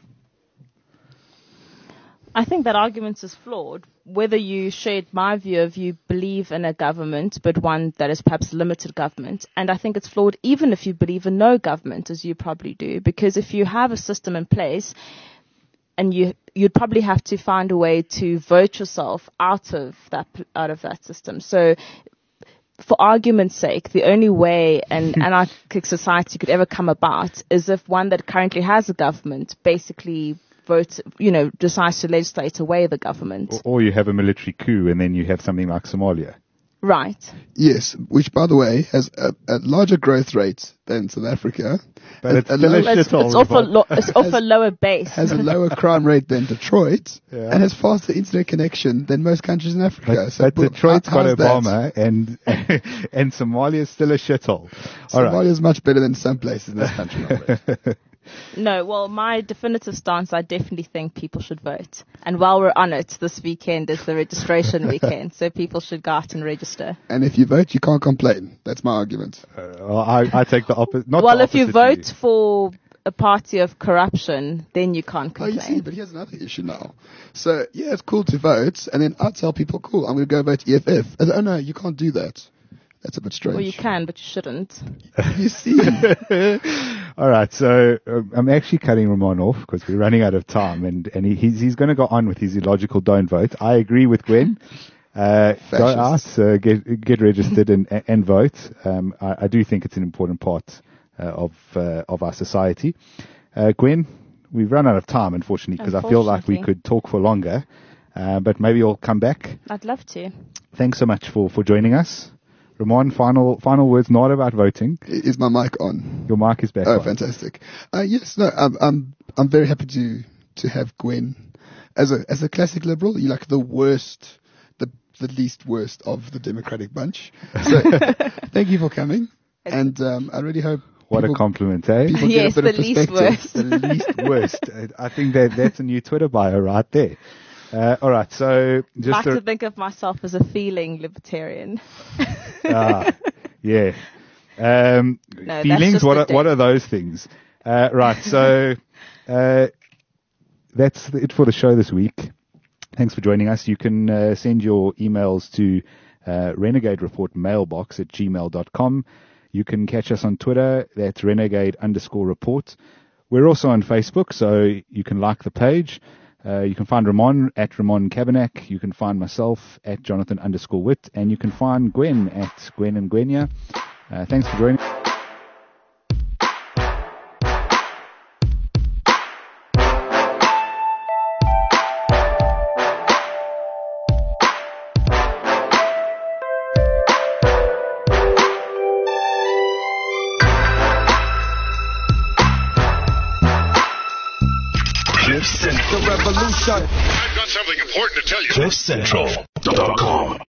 I think that argument is flawed. Whether you shared my view of you believe in a government, but one that is perhaps limited government, and I think it's flawed even if you believe in no government, as you probably do, because if you have a system in place, and you, you'd probably have to find a way to vote yourself out of that, out of that system. So, for argument's sake, the only way an anarchic society could ever come about is if one that currently has a government basically votes, you know, decides to legislate away the government. Or, or you have a military coup and then you have something like Somalia. Right. Yes, which, by the way, has a, a larger growth rate than South Africa. But a, it's still a it's, shithole. It's off a, lo- it's off a lower base. Has a lower crime rate than Detroit, yeah. and has faster internet connection than most countries in Africa. But, so but Detroit's how, got Obama, and and Somalia is still a shithole. All Somalia right. is much better than some places in this country. No, well, my definitive stance, I definitely think people should vote. And while we're on it, this weekend is the registration weekend, so people should go out and register. And if you vote, you can't complain. That's my argument. Uh, well, I, I take the opposite. Not Well, the if you opposite vote to for a party of corruption, then you can't Oh, you see, complain. but here's another issue now. So, yeah, it's cool to vote, and then I tell people, cool, I'm going to go vote E F F. And, oh, no, you can't do that. That's a bit strange. Well, you can, but you shouldn't. You see. All right, so uh, I'm actually cutting Ramon off because we're running out of time, and, and he, he's, he's going to go on with his illogical don't vote. I agree with Gwen. Uh, go out, uh, get get registered and and vote. Um, I, I do think it's an important part uh, of uh, of our society. Uh, Gwen, we've run out of time, unfortunately, because I feel like we Unfortunately. could talk for longer, uh, but maybe you'll come back. I'd love to. Thanks so much for, for joining us. Ramon, final final words, not about voting. Is my mic on? Your mic is back Oh, on. fantastic. Uh, yes, no, I'm, I'm, I'm very happy to, to have Gwen as a, as a classic liberal. You're like the worst, the, the least worst of the Democratic bunch. So thank you for coming. And, um, I really hope What people, a compliment, eh? people Yes, get a bit the of least perspective. worst. The least worst. Uh, I think that that's a new Twitter bio right there. Uh, all right, so I just like a, to think of myself as a feeling libertarian. ah, yeah. Um, No, that's feelings. just What a are, what day. are those things? Uh, right. So uh, that's it for the show this week. Thanks for joining us. You can uh, send your emails to uh, Renegade Report mailbox at gmail dot com. You can catch us on Twitter. That's renegade underscore report. We're also on Facebook, so you can like the page. Uh, you can find Ramon at Ramon Kabanak. You can find myself at Jonathan underscore Witt. And you can find Gwen at Gwen and Gwenya. Uh, thanks for joining. Cliff Central. The revolution. I've got something important to tell you. Cliff Central dot com.